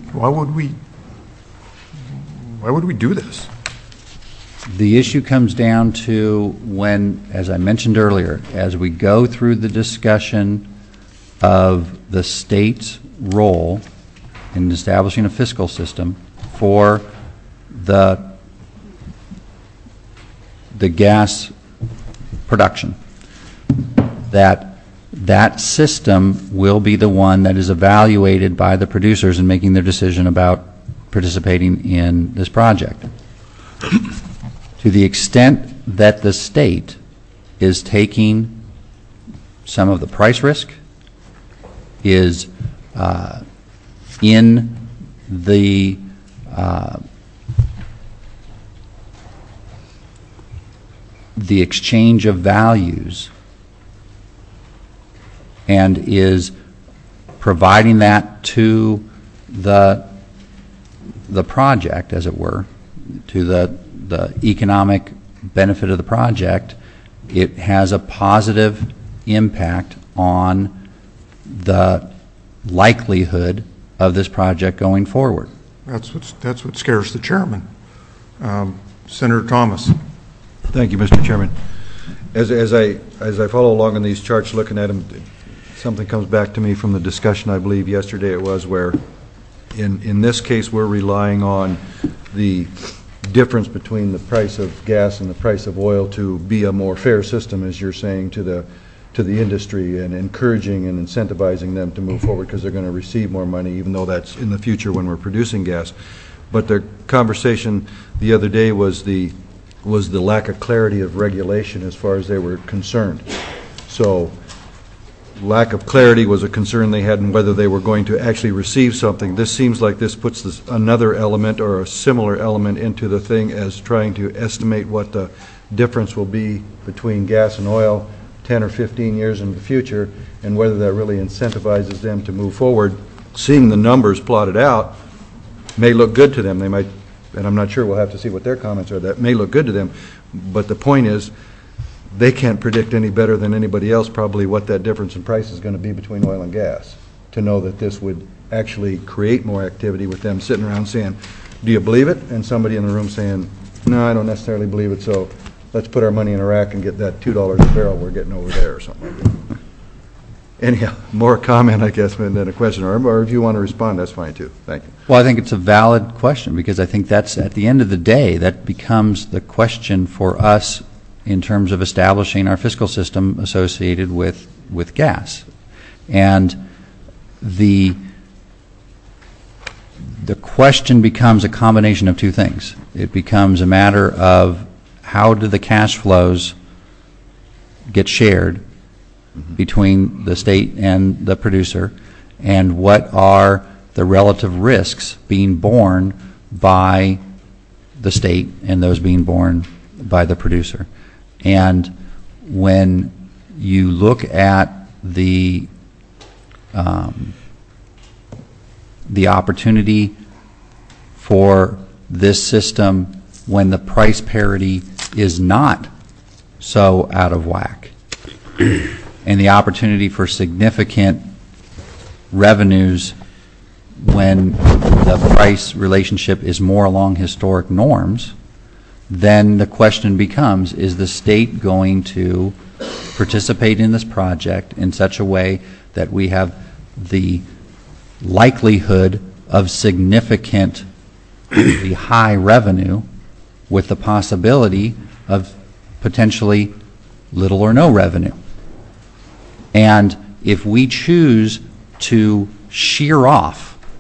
do this? The issue comes down to when, as I mentioned earlier, as we go through the discussion of the state's role in establishing a fiscal system for the gas production, that system will be the one that is evaluated by the producers in making their decision about participating in this project. To the extent that the state is taking some of the price risk, is in the exchange of values, and is providing that to the project, as it were, to the economic benefit of the project, it has a positive impact on the likelihood of this project going forward. That's what scares the chairman. Senator Thomas. Thank you, Mr. Chairman. As I follow along on these charts, looking at them, something comes back to me from the discussion, I believe yesterday it was, where in this case we're relying on the difference between the price of gas and the price of oil to be a more fair system, as you're saying, to the industry, and encouraging and incentivizing them to move forward because they're going to receive more money, even though that's in the future when we're producing gas. But the conversation the other day was the lack of clarity of regulation as far as they were concerned. So lack of clarity was a concern they had in whether they were going to actually receive something. This seems like this puts another element or a similar element into the thing as trying to estimate what the difference will be between gas and oil 10 or 15 years in the future, and whether that really incentivizes them to move forward. Seeing the numbers plotted out may look good to them. They might, and I'm not sure, we'll have to see what their comments are, that may look good to them, but the point is they can't predict any better than anybody else probably what that difference in price is going to be between oil and gas, to know that this would actually create more activity with them sitting around saying, do you believe it? And somebody in the room saying, no, I don't necessarily believe it, so let's put our money in Iraq and get that $2 a barrel we're getting over there, or something like that. Anyhow, more a comment, I guess, than a question, or if you want to respond, that's fine too. Thank you. Well, I think it's a valid question, because I think that's, at the end of the day, that becomes the question for us in terms of establishing our fiscal system associated with gas. And the question becomes a combination of two things. It becomes a matter of how do the cash flows get shared between the state and the producer, and what are the relative risks being borne by the state and those being borne by the producer. And when you look at the opportunity for this system when the price parity is not so out of whack, and the opportunity for significant revenues when the price relationship is more along historic norms, then the question becomes, is the state going to participate in this project in such a way that we have the likelihood of significantly high revenue with the possibility of potentially little or no revenue? And if we choose to shear off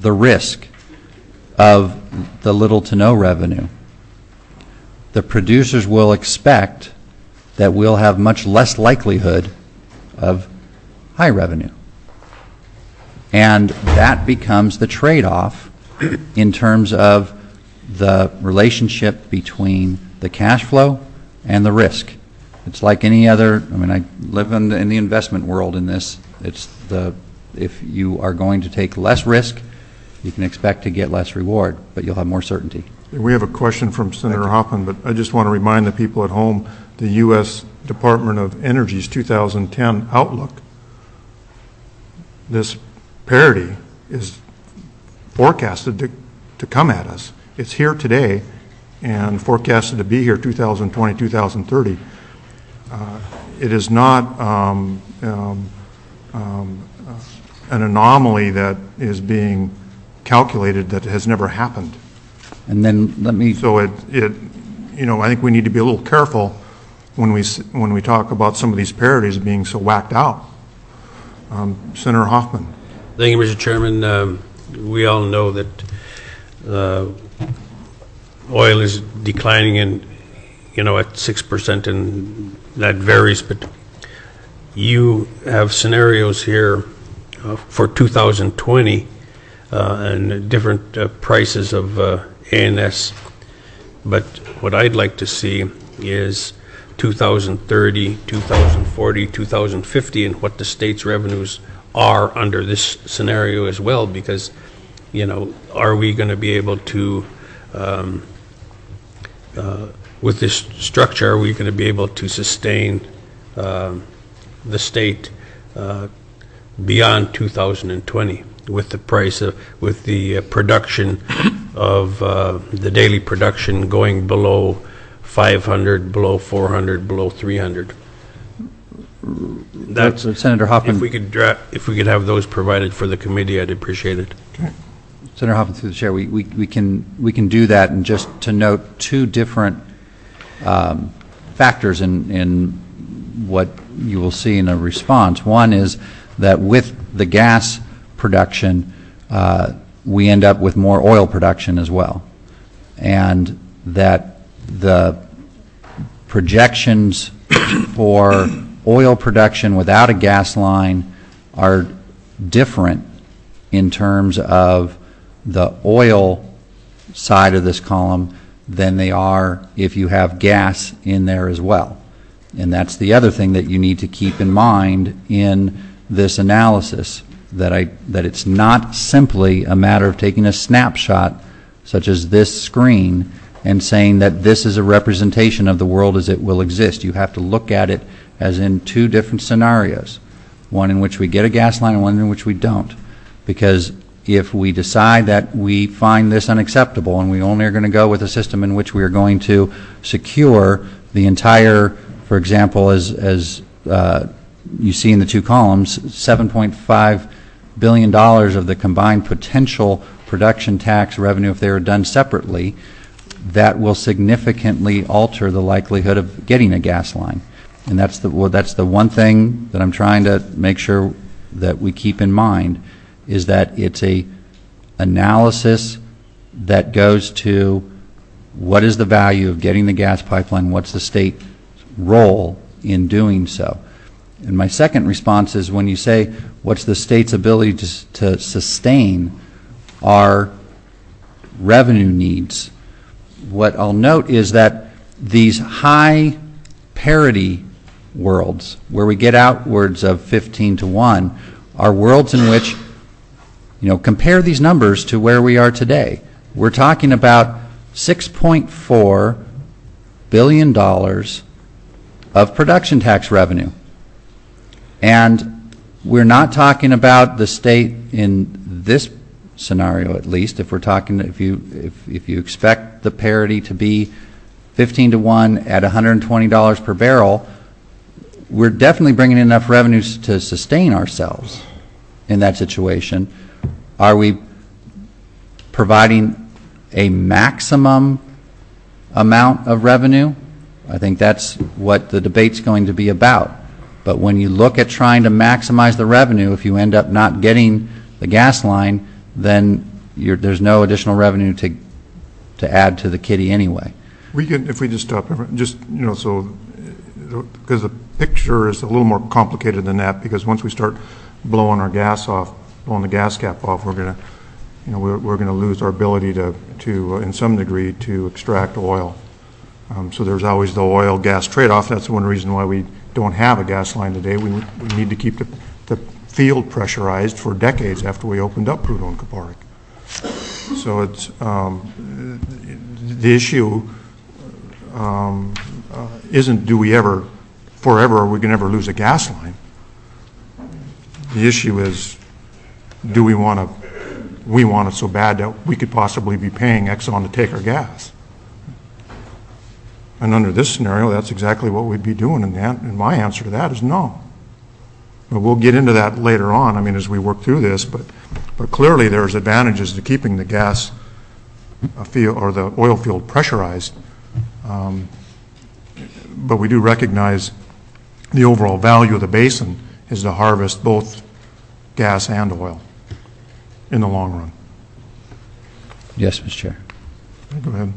the risk of the little to no revenue, the producers will expect that we'll have much less likelihood of high revenue. And that becomes the trade-off in terms of the relationship between the cash flow and the risk. It's like any other, I mean, I live in the investment world in this. If you are going to take less risk, you can expect to get less reward, but you'll have more certainty. We have a question from Senator Hoffman, but I just want to remind the people at home, the U.S. Department of Energy's 2010 outlook, this parity is forecasted to come at us. It's here today and forecasted to be here 2020, 2030. It is not an anomaly that is being calculated that has never happened. And then let me... So I think we need to be a little careful when we talk about some of these parities being so whacked out. Senator Hoffman. Thank you, Mr. Chairman. We all know that oil is declining at 6%, and that varies, but you have scenarios here for 2020 and different prices of ANS. But what I'd like to see is 2030, 2040, 2050, and what the state's revenues are under this scenario as well, because, are we going to be able to, with this structure, are we going to be able to sustain the state beyond 2020 with the with the production of the daily production going below 500, below 400, below 300? That's Senator Hoffman. If we could have those provided for the committee, I'd appreciate it. Okay. Senator Hoffman, through the chair, we can do that, and just to note two different factors in what you will see in a response. One is that with the gas production, we end up with more oil production as well, and that the projections for oil production without a gas line are different in terms of the oil side of this column than they are if you have gas in there as well. And that's the other thing that you need to keep in mind in this analysis, that it's not simply a matter of taking a snapshot such as this screen and saying that this is a representation of the world as it will exist. You have to look at it as in two different scenarios, one in which we get a gas line and one in which we don't. Because if we decide that we find this unacceptable and we only are going to go with a system in which we are going to secure the entire, for example, as you see in the two columns, $7.5 billion of the combined potential production tax revenue if they were done separately, that will significantly alter the likelihood of getting a gas line. And that's the one thing that I'm trying to make sure that we keep in mind, is that it's a analysis that goes to what is the value of getting the gas pipeline, what's the state's role in doing so. And my second response is, when you say what's the state's ability to sustain our revenue needs, what I'll note is that these high parity worlds, where we get outwards of 15 to 1, are worlds in which, compare these numbers to where we are today. We're talking about $6.4 billion of production tax revenue. And we're not talking about the state in this scenario, at least, if we're talking, if you expect the parity to be 15 to 1 at $120 per barrel, we're definitely bringing in enough revenues to sustain ourselves in that situation. Are we providing a maximum amount of revenue? I think that's what the debate's going to be about. But when you look at trying to maximize the revenue, if you end up not getting the gas line, then there's no additional revenue to add to the kitty anyway. We can, if we just stop, just, so, because the picture is a little more complicated than that, because once we start blowing our gas off, blowing the gas cap off, we're going to, we're going to lose our ability to, in some degree, to extract oil. So there's always the oil-gas trade-off. That's one reason why we don't have a gas line today. We need to keep the field pressurized for decades after we opened up Prudhoe and Kuparuk. So it's the issue isn't do we ever, forever, are we going to ever lose a gas line? The issue is, do we want it so bad that we could possibly be paying Exxon to take our gas? And under this scenario, that's exactly what we'd be doing, and my answer to that is no. But we'll get into that later on, as we work through this, but clearly there's advantages to keeping the gas field or the oil field pressurized. But we do recognize the overall value of the basin is to harvest both gas and oil in the long run. Yes, Mr. Chair. Go ahead.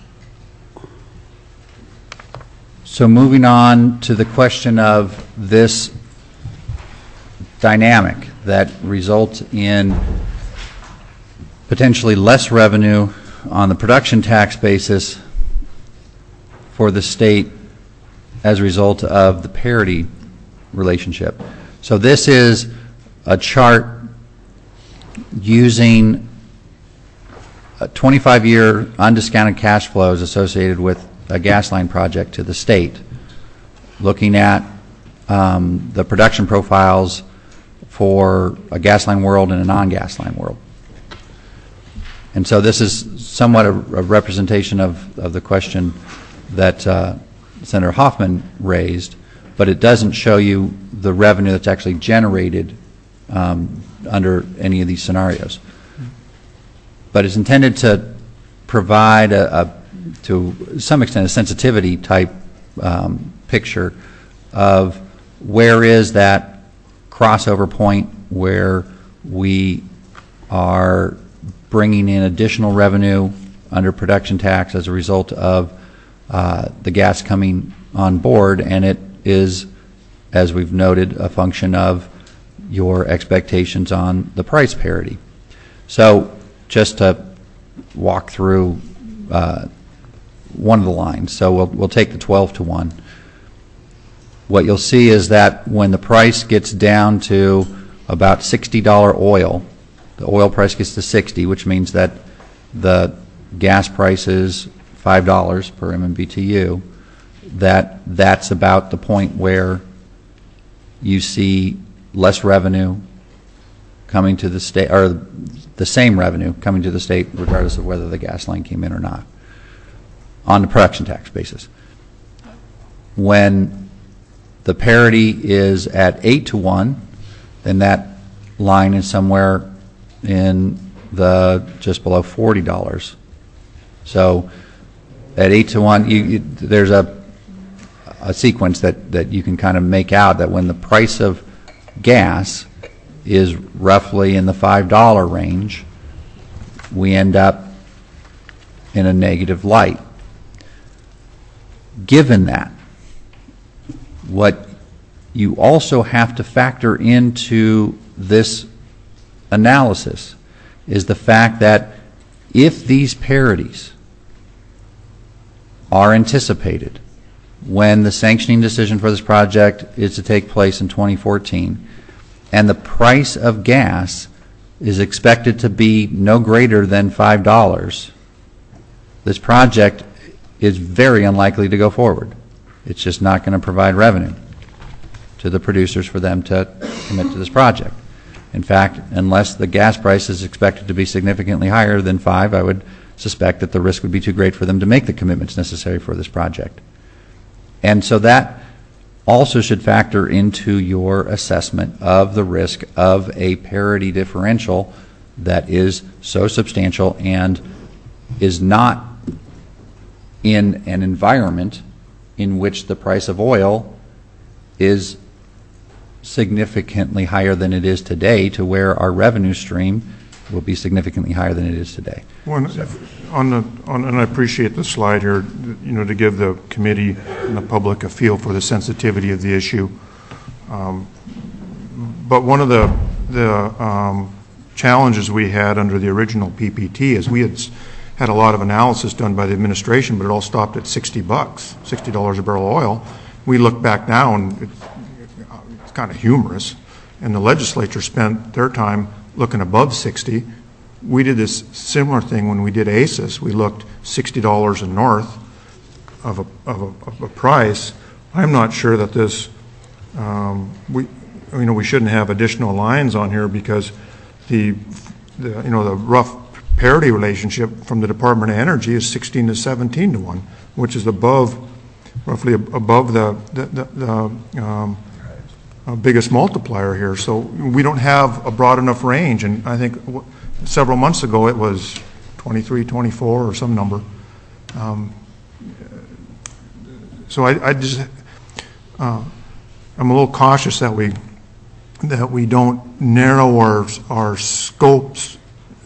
So moving on to the question of this dynamic that results in potentially less revenue on the production tax basis for the state as a result of the parity relationship. So this is a chart using 25-year undiscounted cash flows associated with a gas line project to the state, looking at the production profiles for a gas line world and a non-gas line world. And so this is somewhat a representation of the question that Senator Hoffman raised, but it doesn't show you the revenue that's actually generated under any of these scenarios. But it's intended to provide to some extent a sensitivity type picture of where is that crossover point where we are bringing in additional revenue under production tax as a result of the gas coming on board, and it is, as we've noted, a function of your expectations on the price parity. So just to walk through one of the lines, so we'll take the 12-to-1. What you'll see is that when the price gets down to about $60 oil, the oil price gets to 60, which means that the gas price is $5 per MMBTU, that's about the point where you see less revenue coming to the state, or the same revenue coming to the state regardless of whether the gas line came in or not, on the production tax basis. When the parity is at 8-to-1, then that line is somewhere in the just below $40. So at 8-to-1, there's a sequence that you can kind of make out that when the price of gas is roughly in the $5 range, we end up in a negative light. Given that, what you also have to factor into this analysis is the fact that if these parities are anticipated when the sanctioning decision for this project is to take place in 2014, and the price of gas is expected to be no greater than $5, this project is very unlikely to go forward. It's just not going to provide revenue to the producers for them to commit to this project. In fact, unless the gas price is expected to be significantly higher than $5, I would suspect that the risk would be too great for them to make the commitments necessary for this project. And so that also should factor into your assessment of the risk of a parity differential that is so substantial and is not in an environment in which the price of oil is significantly higher than it is today, to where our revenue stream will be significantly higher than it is today. And I appreciate the slide here, to give the committee and the public a feel for the sensitivity of the issue. But one of the challenges we had under the original PPT is we had a lot of analysis done by the administration, but it all stopped at $60, $60 a barrel of oil. We look back now, and it's kind of humorous, and the legislature spent their time looking above 60. We did this similar thing when we did ACES. We looked $60 and north of a price. I'm not sure that this, we shouldn't have additional lines on here, because the rough parity relationship from the Department of Energy is 16 to 17 to 1, which is roughly above the biggest multiplier here. So we don't have a broad enough range, and I think several months ago it was 23, 24 or some number. So I'm a little cautious that we don't narrow our scopes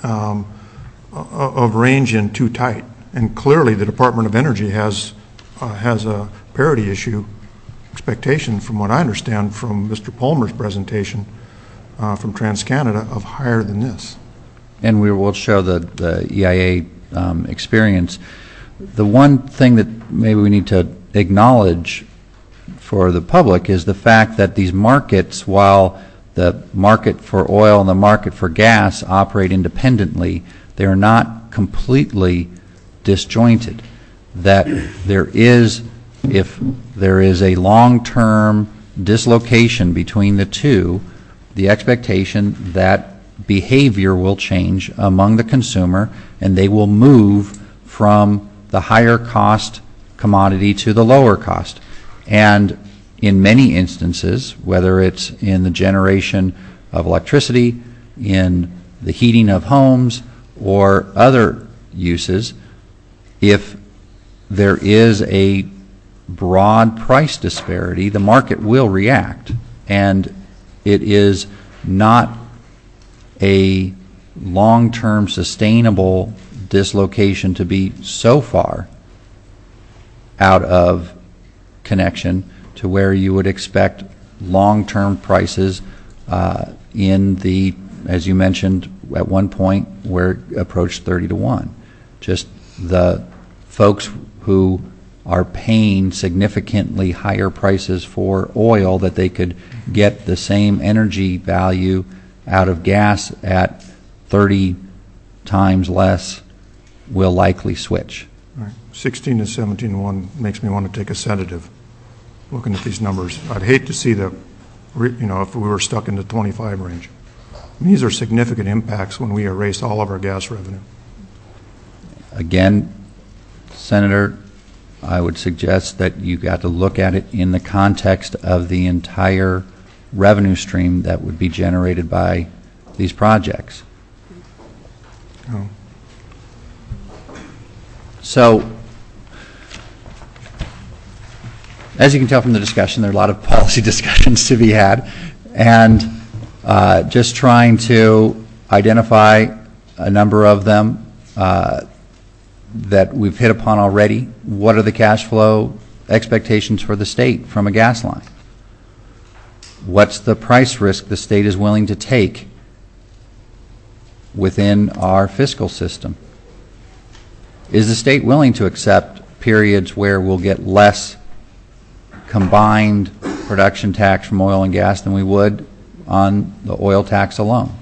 of range in too tight. And clearly the Department of Energy has a parity issue expectation, from what I understand from Mr. Palmer's presentation from TransCanada, of higher than this. And we will show the EIA experience. The one thing that maybe we need to acknowledge for the public is the fact that these markets, while the market for oil and the market for gas operate independently, they are not completely disjointed. That there is, if there is a long-term dislocation between the two, the expectation that behavior will change among the consumer, and they will move from the higher cost commodity to the lower cost. And in many instances, whether it's in the generation of electricity, in the heating of homes, or other uses, if there is a broad price disparity, the market will react. And it is not a long-term sustainable dislocation to be so far out of connection to where you would expect long-term prices in the, as you mentioned at one point, where it approached 30 to 1. Just the folks who are paying significantly higher prices for oil that they could get the same energy value out of gas at 30 times less will likely switch. Right. 16 to 17 to 1 makes me want to take a sedative looking at these numbers. I'd hate to see if we were stuck in the 25 range. These are significant impacts when we erase all of our gas revenue. Again, Senator, I would suggest that you got to look at it in the context of the entire revenue stream that would be generated by these projects. Oh. So, as you can tell from the discussion, there are a lot of policy discussions to be had, and just trying to identify a number of them that we've hit upon already. What are the cash flow expectations for the state from a gas line? What's the price risk the state is willing to take within our fiscal system? Is the state willing to accept periods where we'll get less combined production tax from oil and gas than we would on the oil tax alone?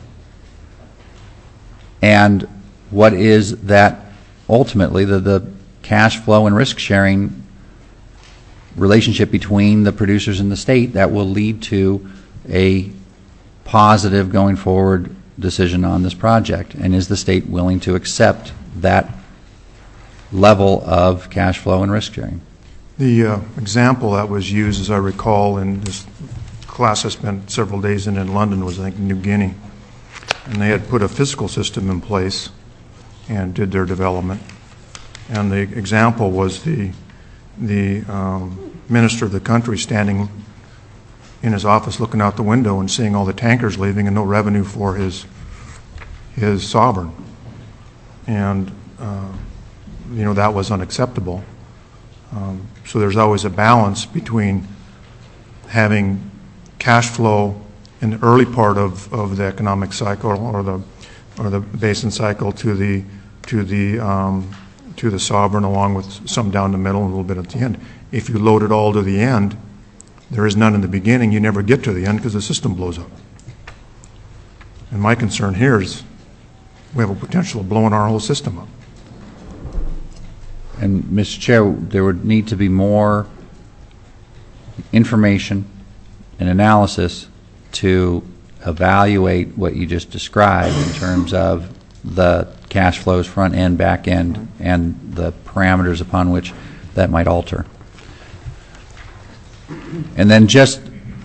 And what is that ultimately the cash flow and risk sharing relationship between the producers and the state that will lead to a positive going forward decision on this project? And is the state willing to accept that level of cash flow and risk sharing? The example that was used, as I recall, in this class I spent several days in London, was, I think, New Guinea. And they had put a fiscal system in place and did their development. And the example was the minister of the country standing in his office looking out the window and seeing all the tankers leaving and no revenue for his is sovereign. And, that was unacceptable. So there's always a balance between having cash flow in the early part of the economic cycle or the basin cycle to the sovereign, along with some down the middle and a little bit at the end. If you load it all to the end, there is none in the beginning. You never get to the end because the system blows up. And my concern here is we have a potential of blowing our whole system up. And, Mr. Chair, there would need to be more information and analysis to evaluate what you just described in terms of the cash flows front end, back end, and the parameters upon which that might alter. And then just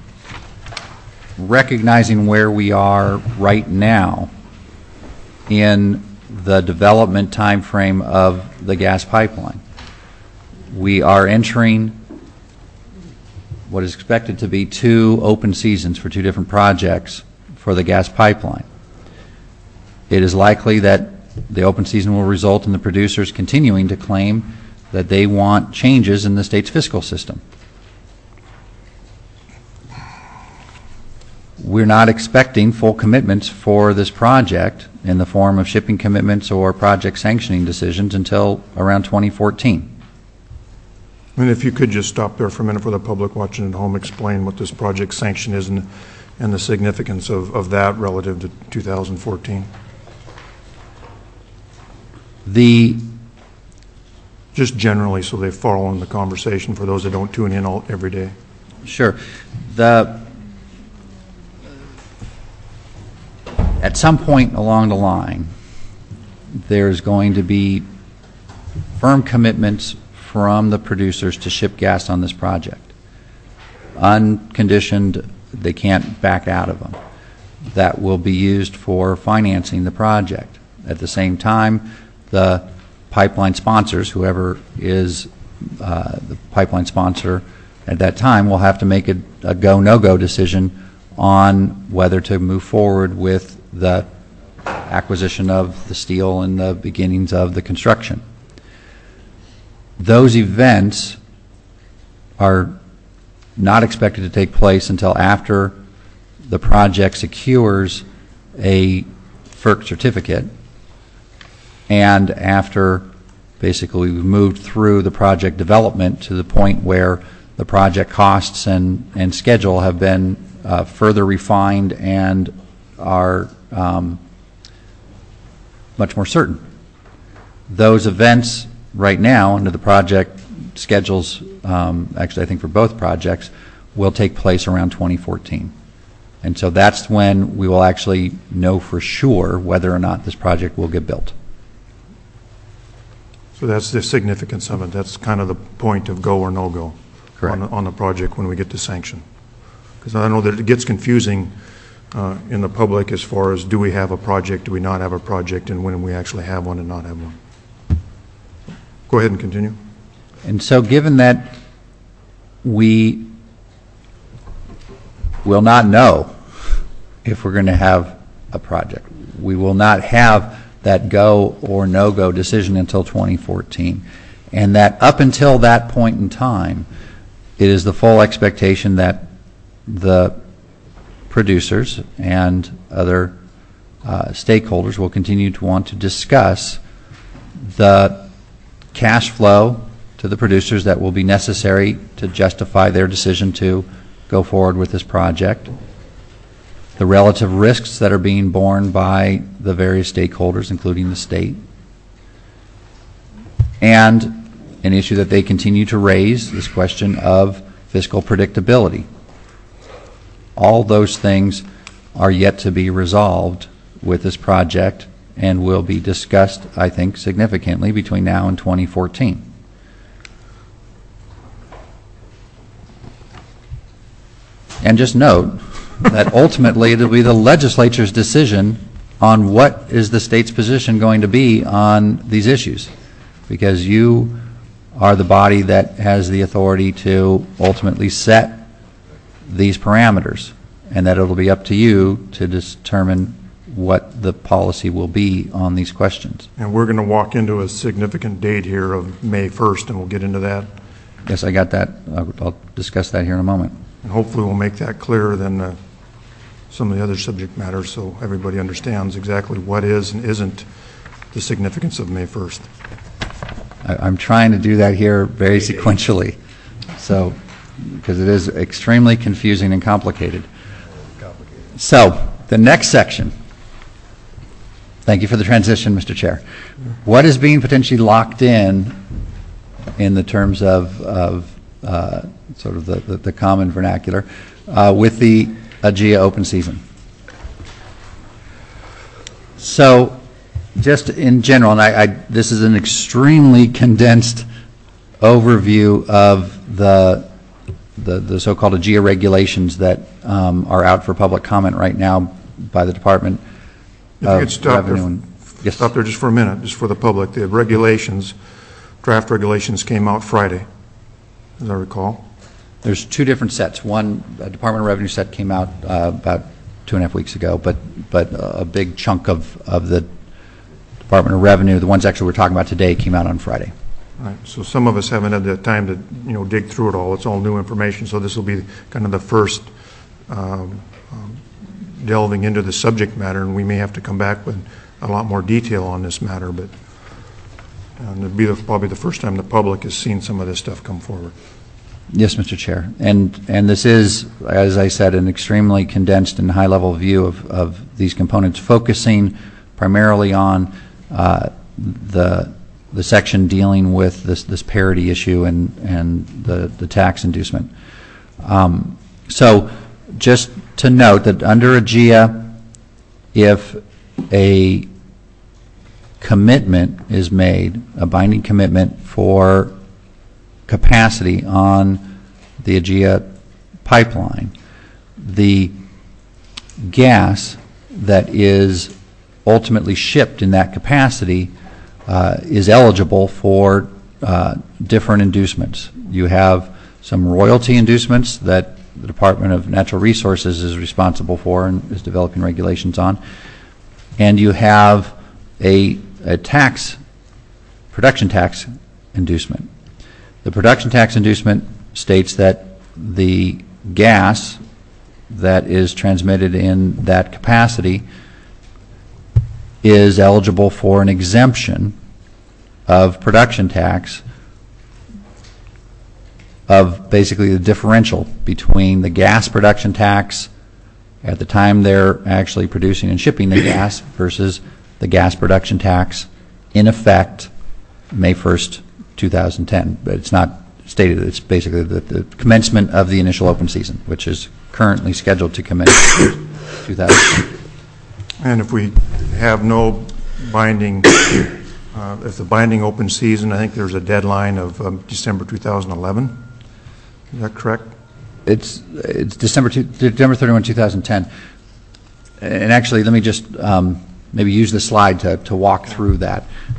recognizing where we are right now in the development time frame of the gas pipeline. We are entering what is expected to be 2 open seasons for 2 different projects for the gas pipeline. It is likely that the open season will result in the producers continuing to claim that they want changes in the state's fiscal system. We're not expecting full commitments for this project in the form of shipping commitments or project sanctioning decisions until around 2014. I mean, if you could just stop there for a minute for the public watching at home, explain what this project sanction is and the significance of that relative to 2014. Just generally, so they follow in the conversation for those that don't tune in every day. Sure. At some point along the line, there's going to be firm commitments from the producers to ship gas on this project. Unconditioned, they can't back out of them. That will be used for financing the project. At the same time, the pipeline sponsors, whoever is the pipeline sponsor at that time, will have to make a go, no-go decision on whether to move forward with the acquisition of the steel and the beginnings of the construction. Those events are not expected to take place until after the project secures a FERC certificate and after basically we've moved through the project development to the point where the project costs and schedule have been further refined and are much more certain. Those events right now under the project schedules, actually I think for both projects, will take place around 2014. And so that's when we will actually know for sure whether or not this project will get built. So that's the significance of it. That's kind of the point of go or no go on the project when we get to sanction. Because I know that it gets confusing in the public as far as do we have a project, do we not have a project, and when we actually have one and not have one. Go ahead and continue. And so given that we will not know if we're going to have a project, we will not have that go or no-go decision until 2014, and that up until that point in time, it is the full expectation that the producers and other stakeholders will continue to want to discuss the cash flow to the producers that will be necessary to justify their decision to go forward with this project, the relative risks that are being borne by the various stakeholders, including the state, and an issue that they continue to raise, this question of fiscal predictability. All those things are yet to be resolved with this project and will be discussed, I think, significantly between now and 2014. And just note that ultimately it will be the legislature's decision on what is the state's position going to be on these issues, because you are the body that has the authority to ultimately set these parameters, and that it will be up to you to determine what the policy will be on these questions. And we're going to walk into a significant date here of May 1st, and we'll get into that. Yes, I got that. I'll discuss that here in a moment. And hopefully we'll make that clearer than some of the other subject matters, so everybody understands exactly what is and isn't the significance of May 1st. I'm trying to do that here very sequentially, so because it is extremely confusing and complicated. So the next section. Thank you for the transition, Mr. Chair. What is being potentially locked in the terms of sort of the common vernacular with the AGIA open season? So just in general, and this is an extremely condensed overview of the so-called AGIA regulations that are out for public comment right now by the Department If you could stop there, Yes. stop there just for a minute, just for the public. The regulations, draft regulations came out Friday, as I recall. There's two different sets. One, a Department of Revenue set came out about 2.5 weeks ago, but a big chunk of the Department of Revenue, the ones actually we're talking about today, came out on Friday. Right. So some of us haven't had the time to, dig through it all. It's all new information. So this will be kind of the first delving into the subject matter, and we may have to come back with a lot more detail on this matter. But it'll be probably the first time the public has seen some of this stuff come forward. Yes, Mr. Chair. And this is, as I said, an extremely condensed and high-level view of these components, focusing primarily on the section dealing with this parity issue and the tax inducement. So just to note that under AGIA, if a commitment is made, a binding commitment for capacity on the AGIA pipeline, the gas that is ultimately shipped in that capacity is eligible for different inducements. You have some royalty inducements that the Department of Natural Resources is responsible for and is developing regulations on, and you have a production tax inducement. The production tax inducement states that the gas that is transmitted in that capacity is eligible for an exemption of production tax of basically the differential between the gas production tax at the time they're actually producing and shipping the gas versus the gas production tax in effect May 1st, 2010. But it's not stated. It's basically the commencement of the initial open season, which is currently scheduled to commence 2010. And if we have no binding, if the binding open season, I think there's a deadline of December 2011. Is that correct? It's December 31, 2010. And actually, let me just maybe use the slide to walk through that.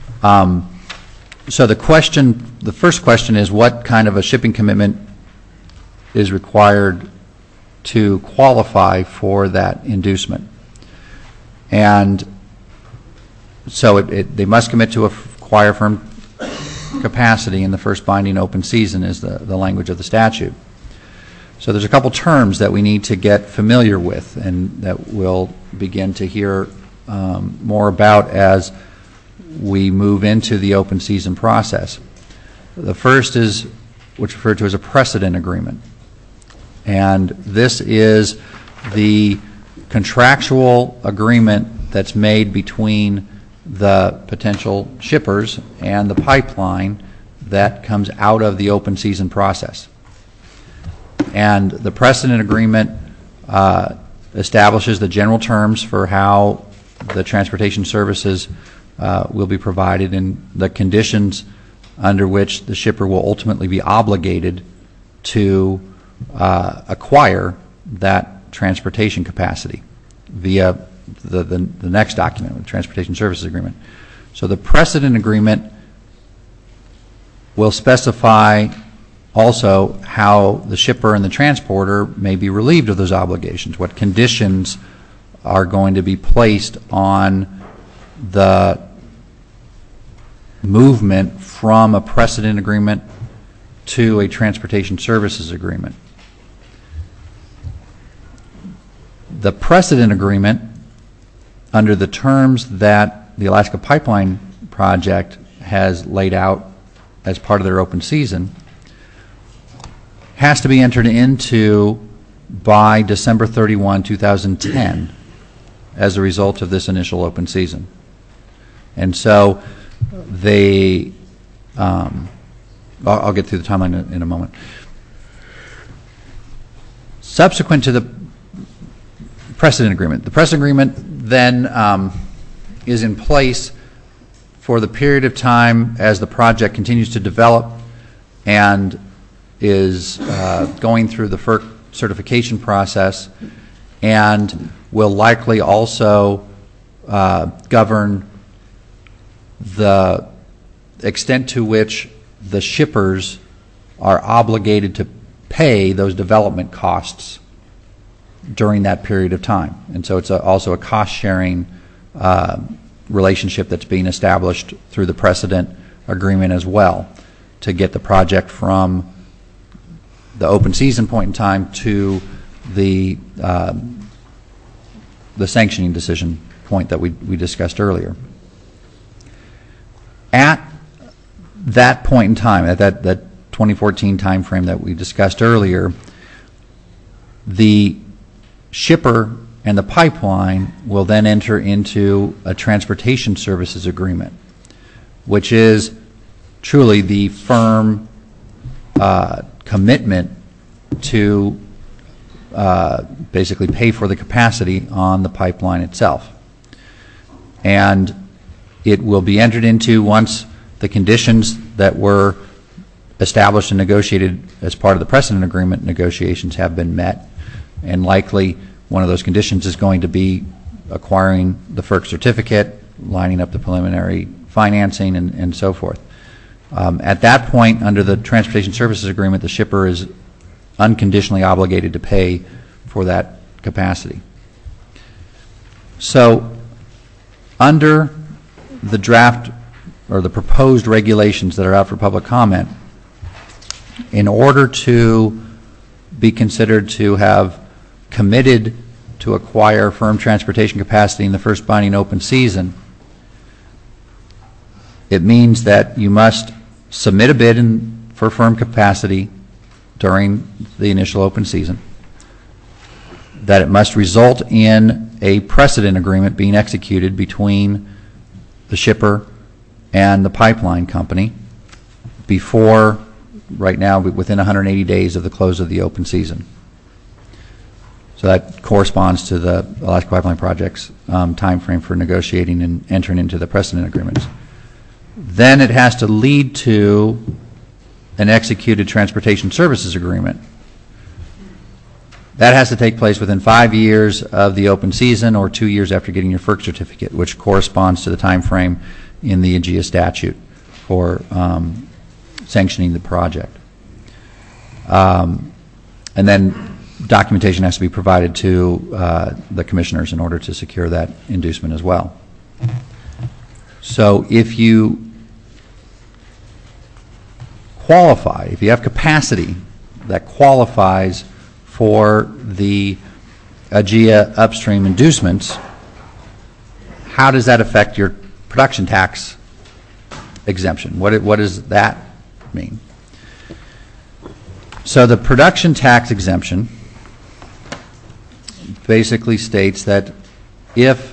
So the first question is, what kind of a shipping commitment is required to qualify for that inducement? And so they must commit to acquire firm capacity in the first binding open season is the language of the statute. So there's a couple terms that we need to get familiar with and that we'll begin to hear more about as we move into the open season process. The first is what's referred to as a precedent agreement. And this is the contractual agreement that's made between the potential shippers and the pipeline that comes out of the open season process. And the precedent agreement establishes the general terms for how the transportation services will be provided and the conditions under which the shipper will ultimately be obligated to acquire that transportation capacity via the next document, the Transportation Services Agreement. So the precedent agreement will specify also how the shipper and the transporter may be relieved of those obligations, what conditions are going to be placed on the movement from a precedent agreement to a transportation services agreement. The precedent agreement, under the terms that the Alaska Pipeline Project has laid out as part of their open season, has to be entered into by December 31, 2010 as a result of this initial open season. And so they, I'll get through the timeline in a moment. Subsequent to the precedent agreement, the precedent agreement then is in place for the period of time as the project continues to develop and is going through the FERC certification process, and will likely also govern the extent to which the shippers are obligated to pay those development costs during that period of time. And so it's also a cost-sharing relationship that's being established through the precedent agreement as well, to get the project from the open season point in time to the sanctioning decision point that we discussed earlier. At that point in time, at that 2014 time frame that we discussed earlier, the shipper and the pipeline will then enter into a transportation services agreement, which is truly the firm commitment to basically pay for the capacity on the pipeline itself. And it will be entered into once the conditions that were established and negotiated as part of the precedent agreement negotiations have been met. And likely one of those conditions is going to be acquiring the FERC certificate, lining up the preliminary financing, and so forth. At that point, under the transportation services agreement, the shipper is unconditionally obligated to pay for that capacity. So under the draft or the proposed regulations that are out for public comment, in order to be considered to have committed to acquire firm transportation capacity in the first binding open season, it means that you must submit a bid for firm capacity during the initial open season, that it must result in a precedent agreement being executed between the shipper and the pipeline company before, right now, within 180 days of the close of the open season. So that corresponds to the Alaska Pipeline Project's time frame for negotiating and entering into the precedent agreements. Then it has to lead to an executed transportation services agreement. That has to take place within 5 years of the open season or 2 years after getting your FERC certificate, which corresponds to the time frame in the AGIA statute for sanctioning the project. And then documentation has to be provided to the commissioners in order to secure that inducement as well. So if you qualify, if you have capacity that qualifies for the AGIA upstream inducements, how does that affect your production tax exemption? What does that mean? So the production tax exemption basically states that if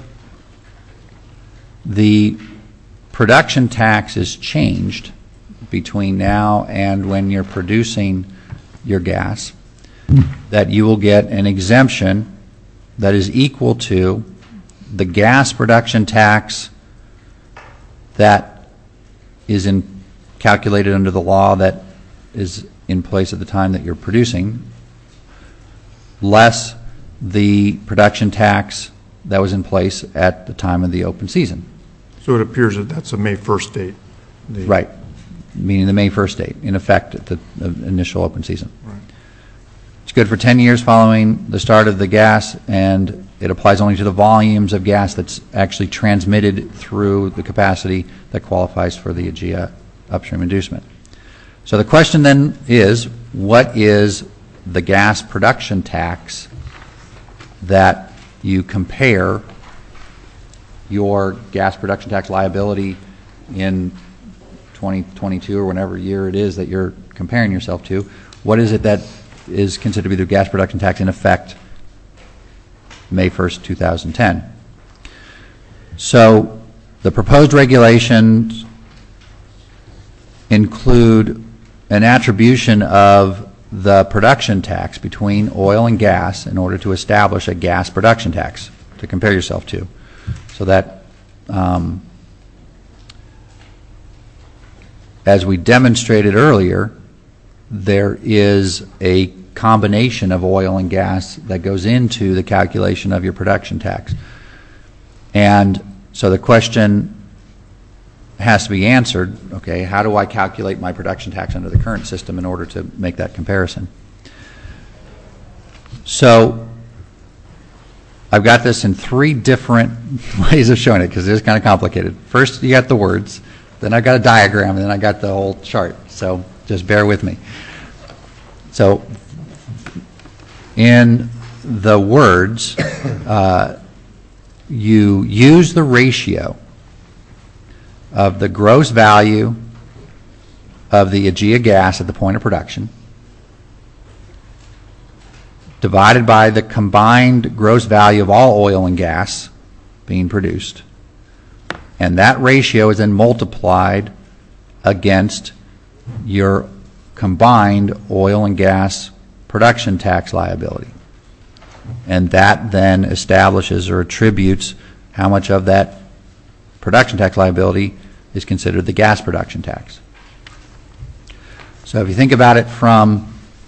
the production tax is changed between now and when you're producing your gas, that you will get an exemption that is equal to the gas production tax that is calculated under the law that is in place at the time that you're producing, less the production tax that was in place at the time of the open season. So it appears that that's a May 1st date. Right, meaning the May 1st date, in effect at the initial open season. Right. It's good for 10 years following the start of the gas, and it applies only to the volumes of gas that's actually transmitted through the capacity that qualifies for the AGIA upstream inducement. So the question then is, what is the gas production tax that you compare your gas production tax liability in 2022 or whenever year it is that you're comparing yourself to? What is it that is considered to be the gas production tax in effect May 1st, 2010? So the proposed regulations include an attribution of the production tax between oil and gas in order to establish a gas production tax to compare yourself to. So that, as we demonstrated earlier, there is a combination of oil and gas that goes into the calculation of your production tax. And so the question has to be answered, okay, how do I calculate my production tax under the current system in order to make that comparison? So I've got this in 3 different ways of showing it because it is kind of complicated. First, you got the words, then I've got a diagram, and then I got the whole chart. So just bear with me. So in the words, you use the ratio of the gross value of the AGIA gas at the point of production divided by the combined gross value of all oil and gas being produced. And that ratio is then multiplied against your combined oil and gas production tax liability. And that then establishes or attributes how much of that production tax liability is considered the gas production tax. So if you think about it from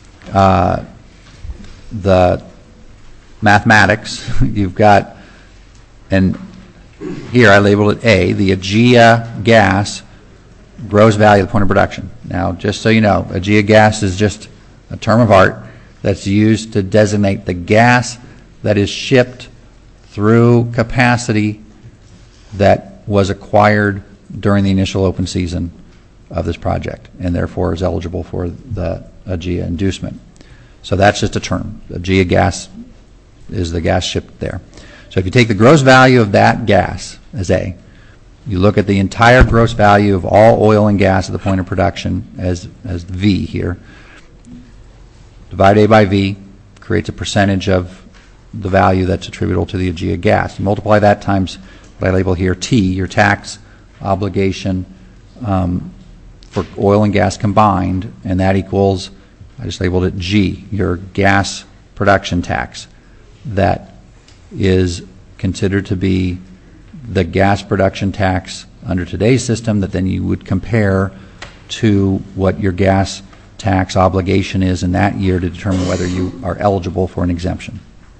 the mathematics, you've got, and here I labeled it A, the AGIA gas gross value at the point of production. Now, just so you know, AGIA gas is just a term of art that's used to designate the gas that is shipped through capacity that was acquired during the initial open season of this project and therefore is eligible for the AGIA inducement. So that's just a term. AGIA gas is the gas shipped there. So if you take the gross value of that gas as A, you look at the entire gross value of all oil and gas at the point of production as V here, divide A by V, creates a percentage of the value that's attributable to the AGIA gas. You multiply that times what I label here T, your tax obligation for oil and gas combined, and that equals, I just labeled it G, your gas production tax that is considered to be the gas production tax under today's system that then you would compare to what your gas tax obligation is in that year to determine whether you are eligible for an exemption.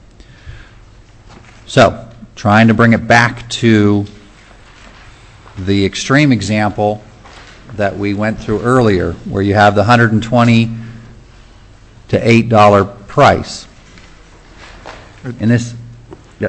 So, trying to bring it back to the extreme example that we went through earlier, where you have the $120 to $8 price. In this, yep.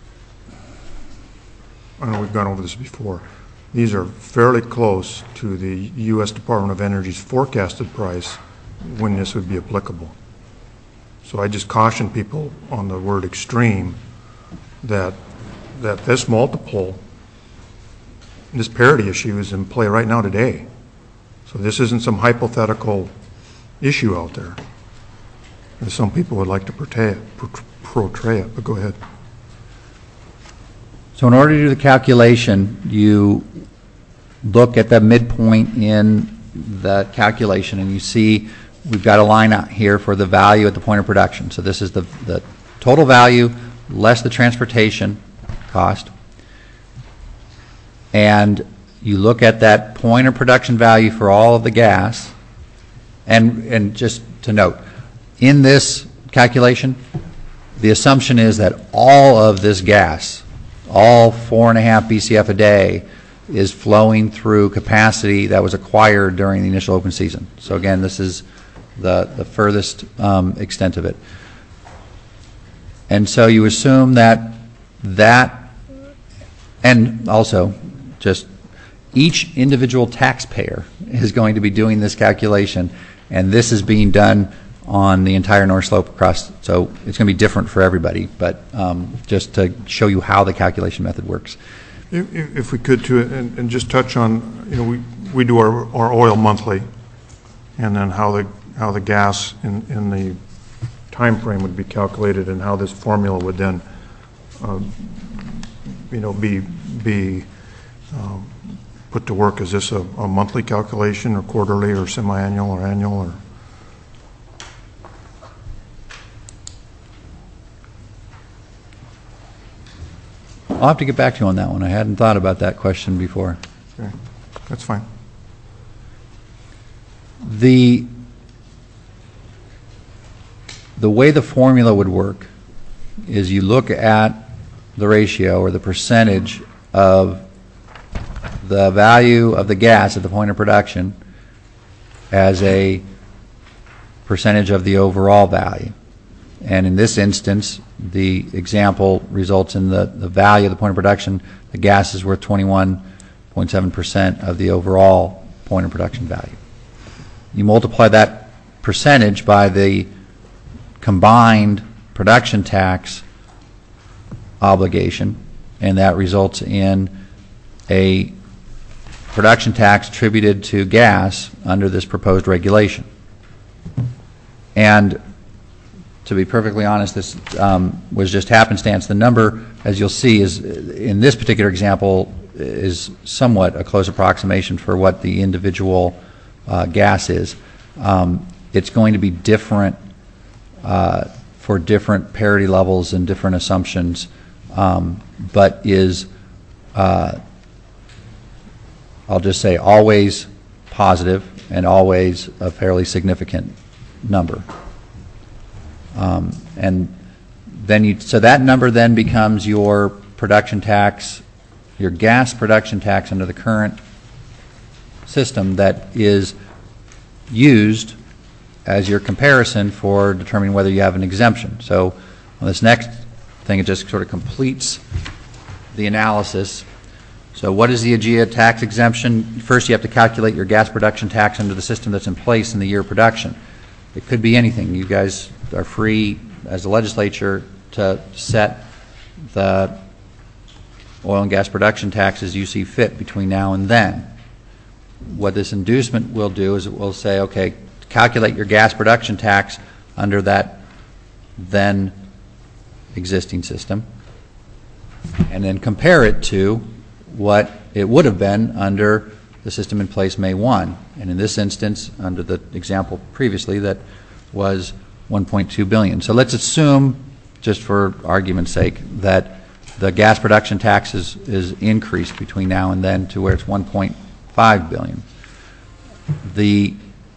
I know we've gone over this before. These are fairly close to the U.S. Department of Energy's forecasted price when this would be applicable. So I just caution people on the word extreme that this multiple, this parity issue is in play right now today. So this isn't some hypothetical issue out there. As some people would like to portray it, but go ahead. So in order to do the calculation, you look at the midpoint in the calculation and you see we've got a line out here for the value at the point of production. So this is the total value less the transportation cost. And you look at that point of production value for all of the gas. And just to note, in this calculation, the assumption is that all of this gas, all 4.5 BCF a day, is flowing through capacity that was acquired during the initial open season. So again, this is the furthest extent of it. And so you assume that and also just each individual taxpayer is going to be doing this calculation, and this is being done on the entire North Slope across, so it's going to be different for everybody, but just to show you how the calculation method works. If we could, too, and just touch on, we do our oil monthly, and then how the gas in the time frame would be calculated, and how this formula would then, be put to work. Is this a monthly calculation, or quarterly, or semi-annual, or annual, or? I'll have to get back to you on that one. I hadn't thought about that question before. Okay, that's fine. The way the formula would work is you look at the ratio or the percentage of the value of the gas at the point of production as a percentage of the overall value. And in this instance, the example results in the value of the point of production. The gas is worth 21.7% of the overall point of production value. You multiply that percentage by the combined production tax obligation, and that results in a production tax attributed to gas under this proposed regulation. And to be perfectly honest, this was just happenstance. The number, as you'll see, is in this particular example is somewhat a close approximation for what the individual gas is. It's going to be different for different parity levels and different assumptions, but is, I'll just say, always positive and always a fairly significant number. And then so that number then becomes your production tax, your gas production tax under the current system that is used as your comparison for determining whether you have an exemption. So on this next thing, it just sort of completes the analysis. So what is the AGEA tax exemption? First, you have to calculate your gas production tax under the system that's in place in the year of production. It could be anything. You guys are free as a legislature to set the oil and gas production tax as you see fit between now and then. What this inducement will do is it will say, okay, calculate your gas production tax under that then existing system, and then compare it to what it would have been under the system in place May 1. And in this instance, under the example previously, that was $1.2 billion. So let's assume, just for argument's sake, that the gas production tax is increased between now and then to where it's $1.5 billion. The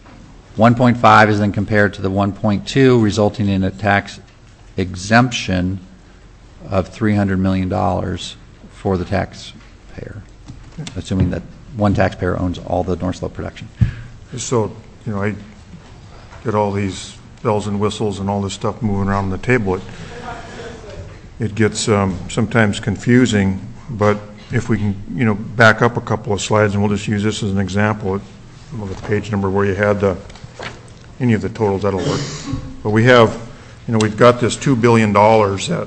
1.5 is then compared to the 1.2, resulting in a tax exemption of $300 million for the taxpayer, assuming that one taxpayer owns all the North Slope production. So, I get all these bells and whistles and all this stuff moving around the table. It gets sometimes confusing, but if we can, back up a couple of slides, and we'll just use this as an example. Look at the page number where you had any of the totals, that'll work. But we have, we've got this $2 billion that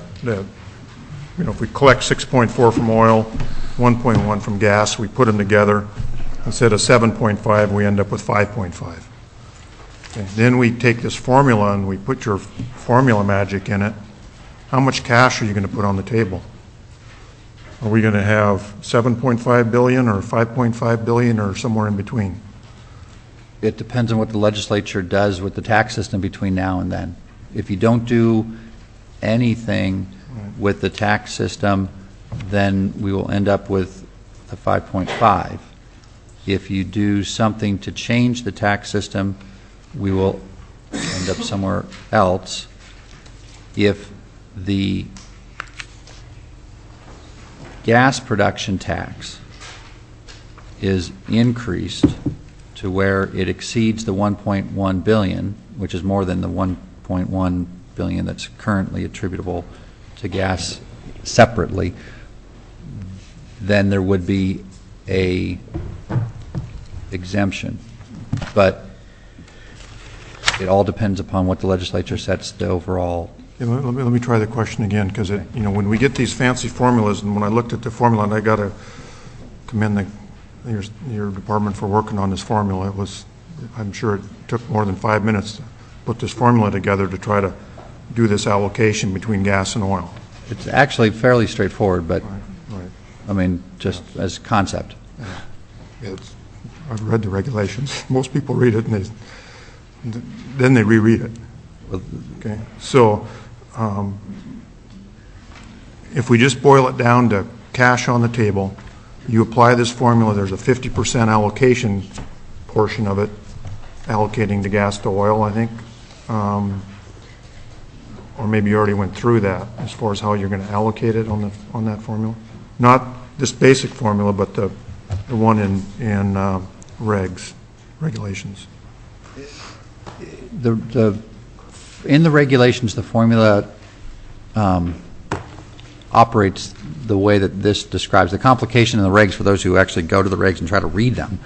if we collect 6.4 from oil, 1.1 from gas, we put them together. Instead of 7.5, we end up with 5.5. Okay. Then we take this formula and we put your formula magic in it. How much cash are you going to put on the table? Are we going to have 7.5 billion or 5.5 billion or somewhere in between? It depends on what the legislature does with the tax system between now and then. If you don't do anything with the tax system, then we will end up with a 5.5. If you do something to change the tax system, we will end up somewhere else. If the gas production tax is increased to where it exceeds the 1.1 billion, which is more than the 1.1 billion that's currently attributable to gas separately, then there would be a exemption. But it all depends upon what the legislature sets the overall. Yeah, let me try the question again, because when we get these fancy formulas, and when I looked at the formula, and I got to commend your department for working on this formula. I'm sure it took more than 5 minutes to put this formula together to try to do this allocation between gas and oil. It's actually fairly straightforward, but Right. I mean, just as concept. I've read the regulations. Most people read it and then they reread it. Okay, so if we just boil it down to cash on the table, you apply this formula, there's a 50% allocation portion of it, allocating the gas to oil, I think. Or maybe you already went through that as far as how you're going to allocate it on that formula. Not this basic formula, but the one in regulations. In the regulations, the formula operates the way that this describes. The complication in the regs, for those who actually go to the regs and try to read them,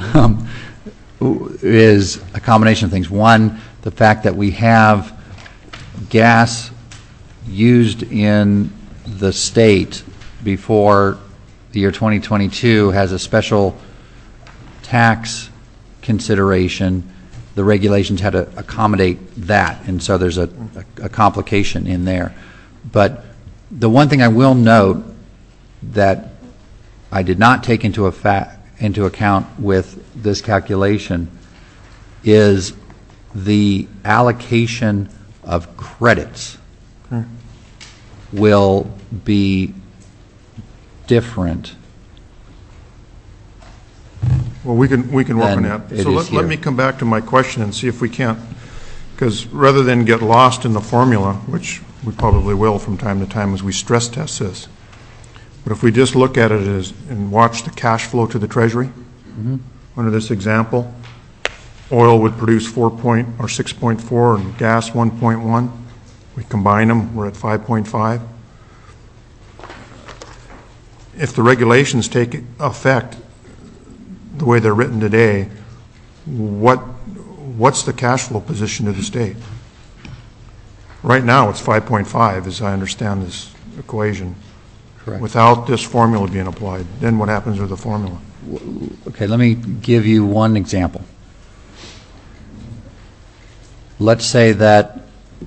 is a combination of things. One, the fact that we have gas used in the state before the year 2022 has a special tax consideration. The regulations had to accommodate that, and so there's a complication in there. But the one thing I will note that I did not take into account with this calculation is the allocation of credits will be different. Well, we can work on that. So let me come back to my question and see if we can't, because rather than get lost in the formula, which we probably will from time to time as we stress test this, but if we just look at it and watch the cash flow to the Treasury, under this example, oil would produce 6.4 and gas 1.1. We combine them, we're at 5.5. If the regulations take effect the way they're written today, what's the cash flow position to the state? Right now, it's 5.5, as I understand this equation. Correct. Without this formula being applied, then what happens with the formula? Okay, let me give you one example. Let's say that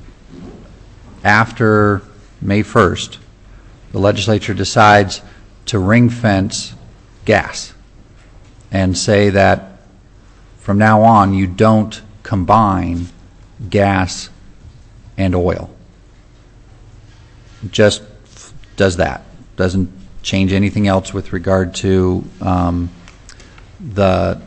after May 1st, the legislature decides to ring fence gas and say that from now on you don't combine gas and oil. Just does that. Doesn't change anything else with regard to the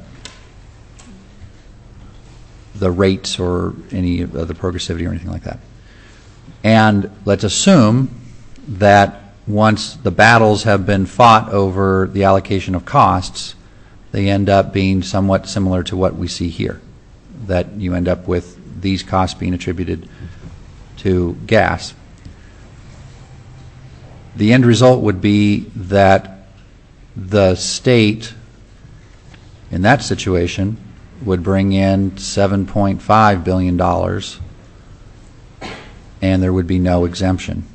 rates or any of the progressivity or anything like that. And let's assume that once the battles have been fought over the allocation of costs, they end up being somewhat similar to what we see here, that you end up with these costs being attributed to gas. The end result would be that the state, in that situation, would bring in $7.5 billion, and there would be no exemption.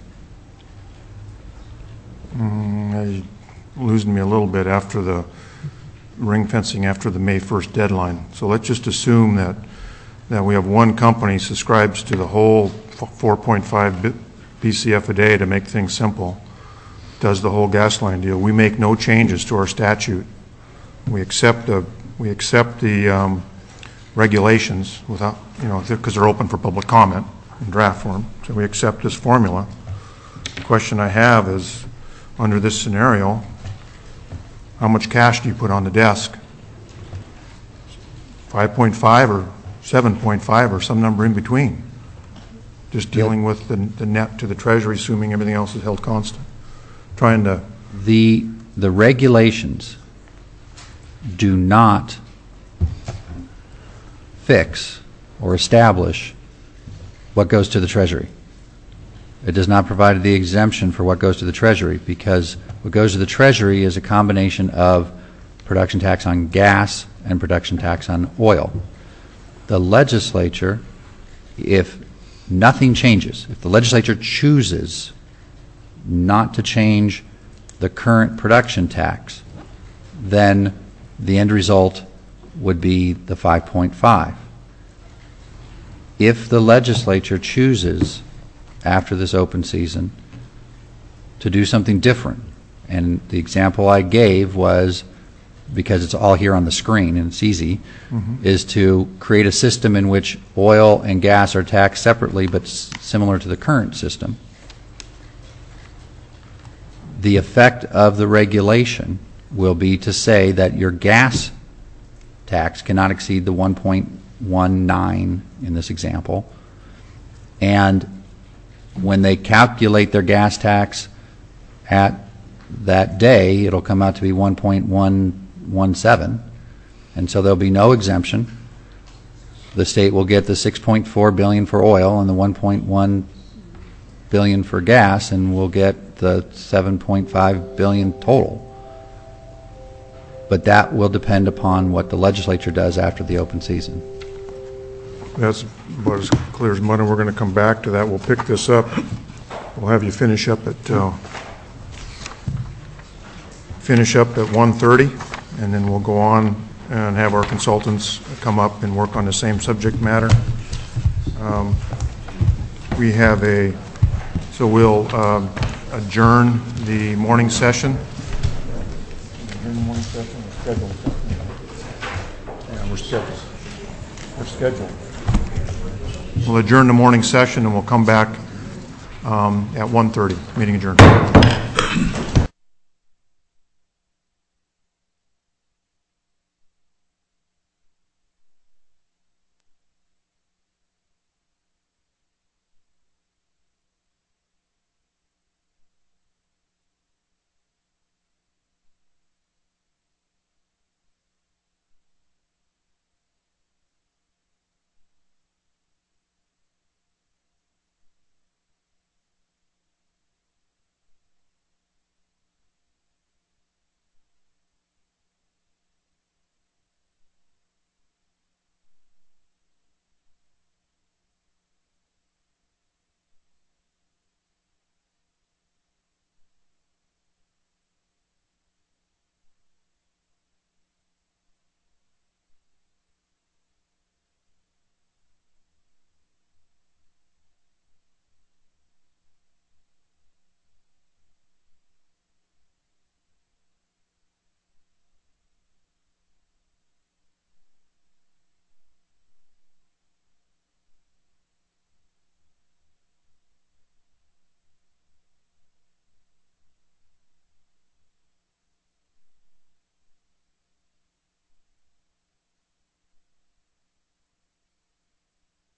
You're losing me a little bit after the ring fencing after the May 1st deadline. So let's just assume that we have one company subscribes to the whole 4.5 BCF a day to make things simple, does the whole gas line deal. We make no changes to our statute. We accept the regulations without, because they're open for public comment in draft form. So we accept this formula. The question I have is, under this scenario, how much cash do you put on the desk? 5.5 or 7.5 or some number in between? Just dealing with the net to the Treasury, assuming everything else is held constant. Trying to... The regulations do not fix or establish what goes to the Treasury. It does not provide the exemption for what goes to the Treasury, because what goes to the Treasury is a combination of production tax on gas and production tax on oil. The legislature, if nothing changes, if the legislature chooses not to change the current production tax, then the end result would be the 5.5. If the legislature chooses, after this open season, to do something different, and the example I gave was, because it's all here on the screen and it's easy, is to create a system in which oil and gas are taxed separately but similar to the current system. The effect of the regulation will be to say that your gas tax cannot exceed the 1.19 in this example, and when they calculate their gas tax at that day, it'll come out to be 1.117, and so there'll be no exemption. The state will get the $6.4 billion for oil and the $1.1 billion for gas, and we'll get the $7.5 billion total. But that will depend upon what the legislature does after the open season. That's about as clear as mud, and we're going to come back to that. We'll pick this up. We'll have you finish up at 1:30, and then we'll go on and have our consultants come up and work on the same subject matter. So we'll adjourn the morning session. We're scheduled. We'll adjourn the morning session, and we'll come back at 1:30. Meeting adjourned.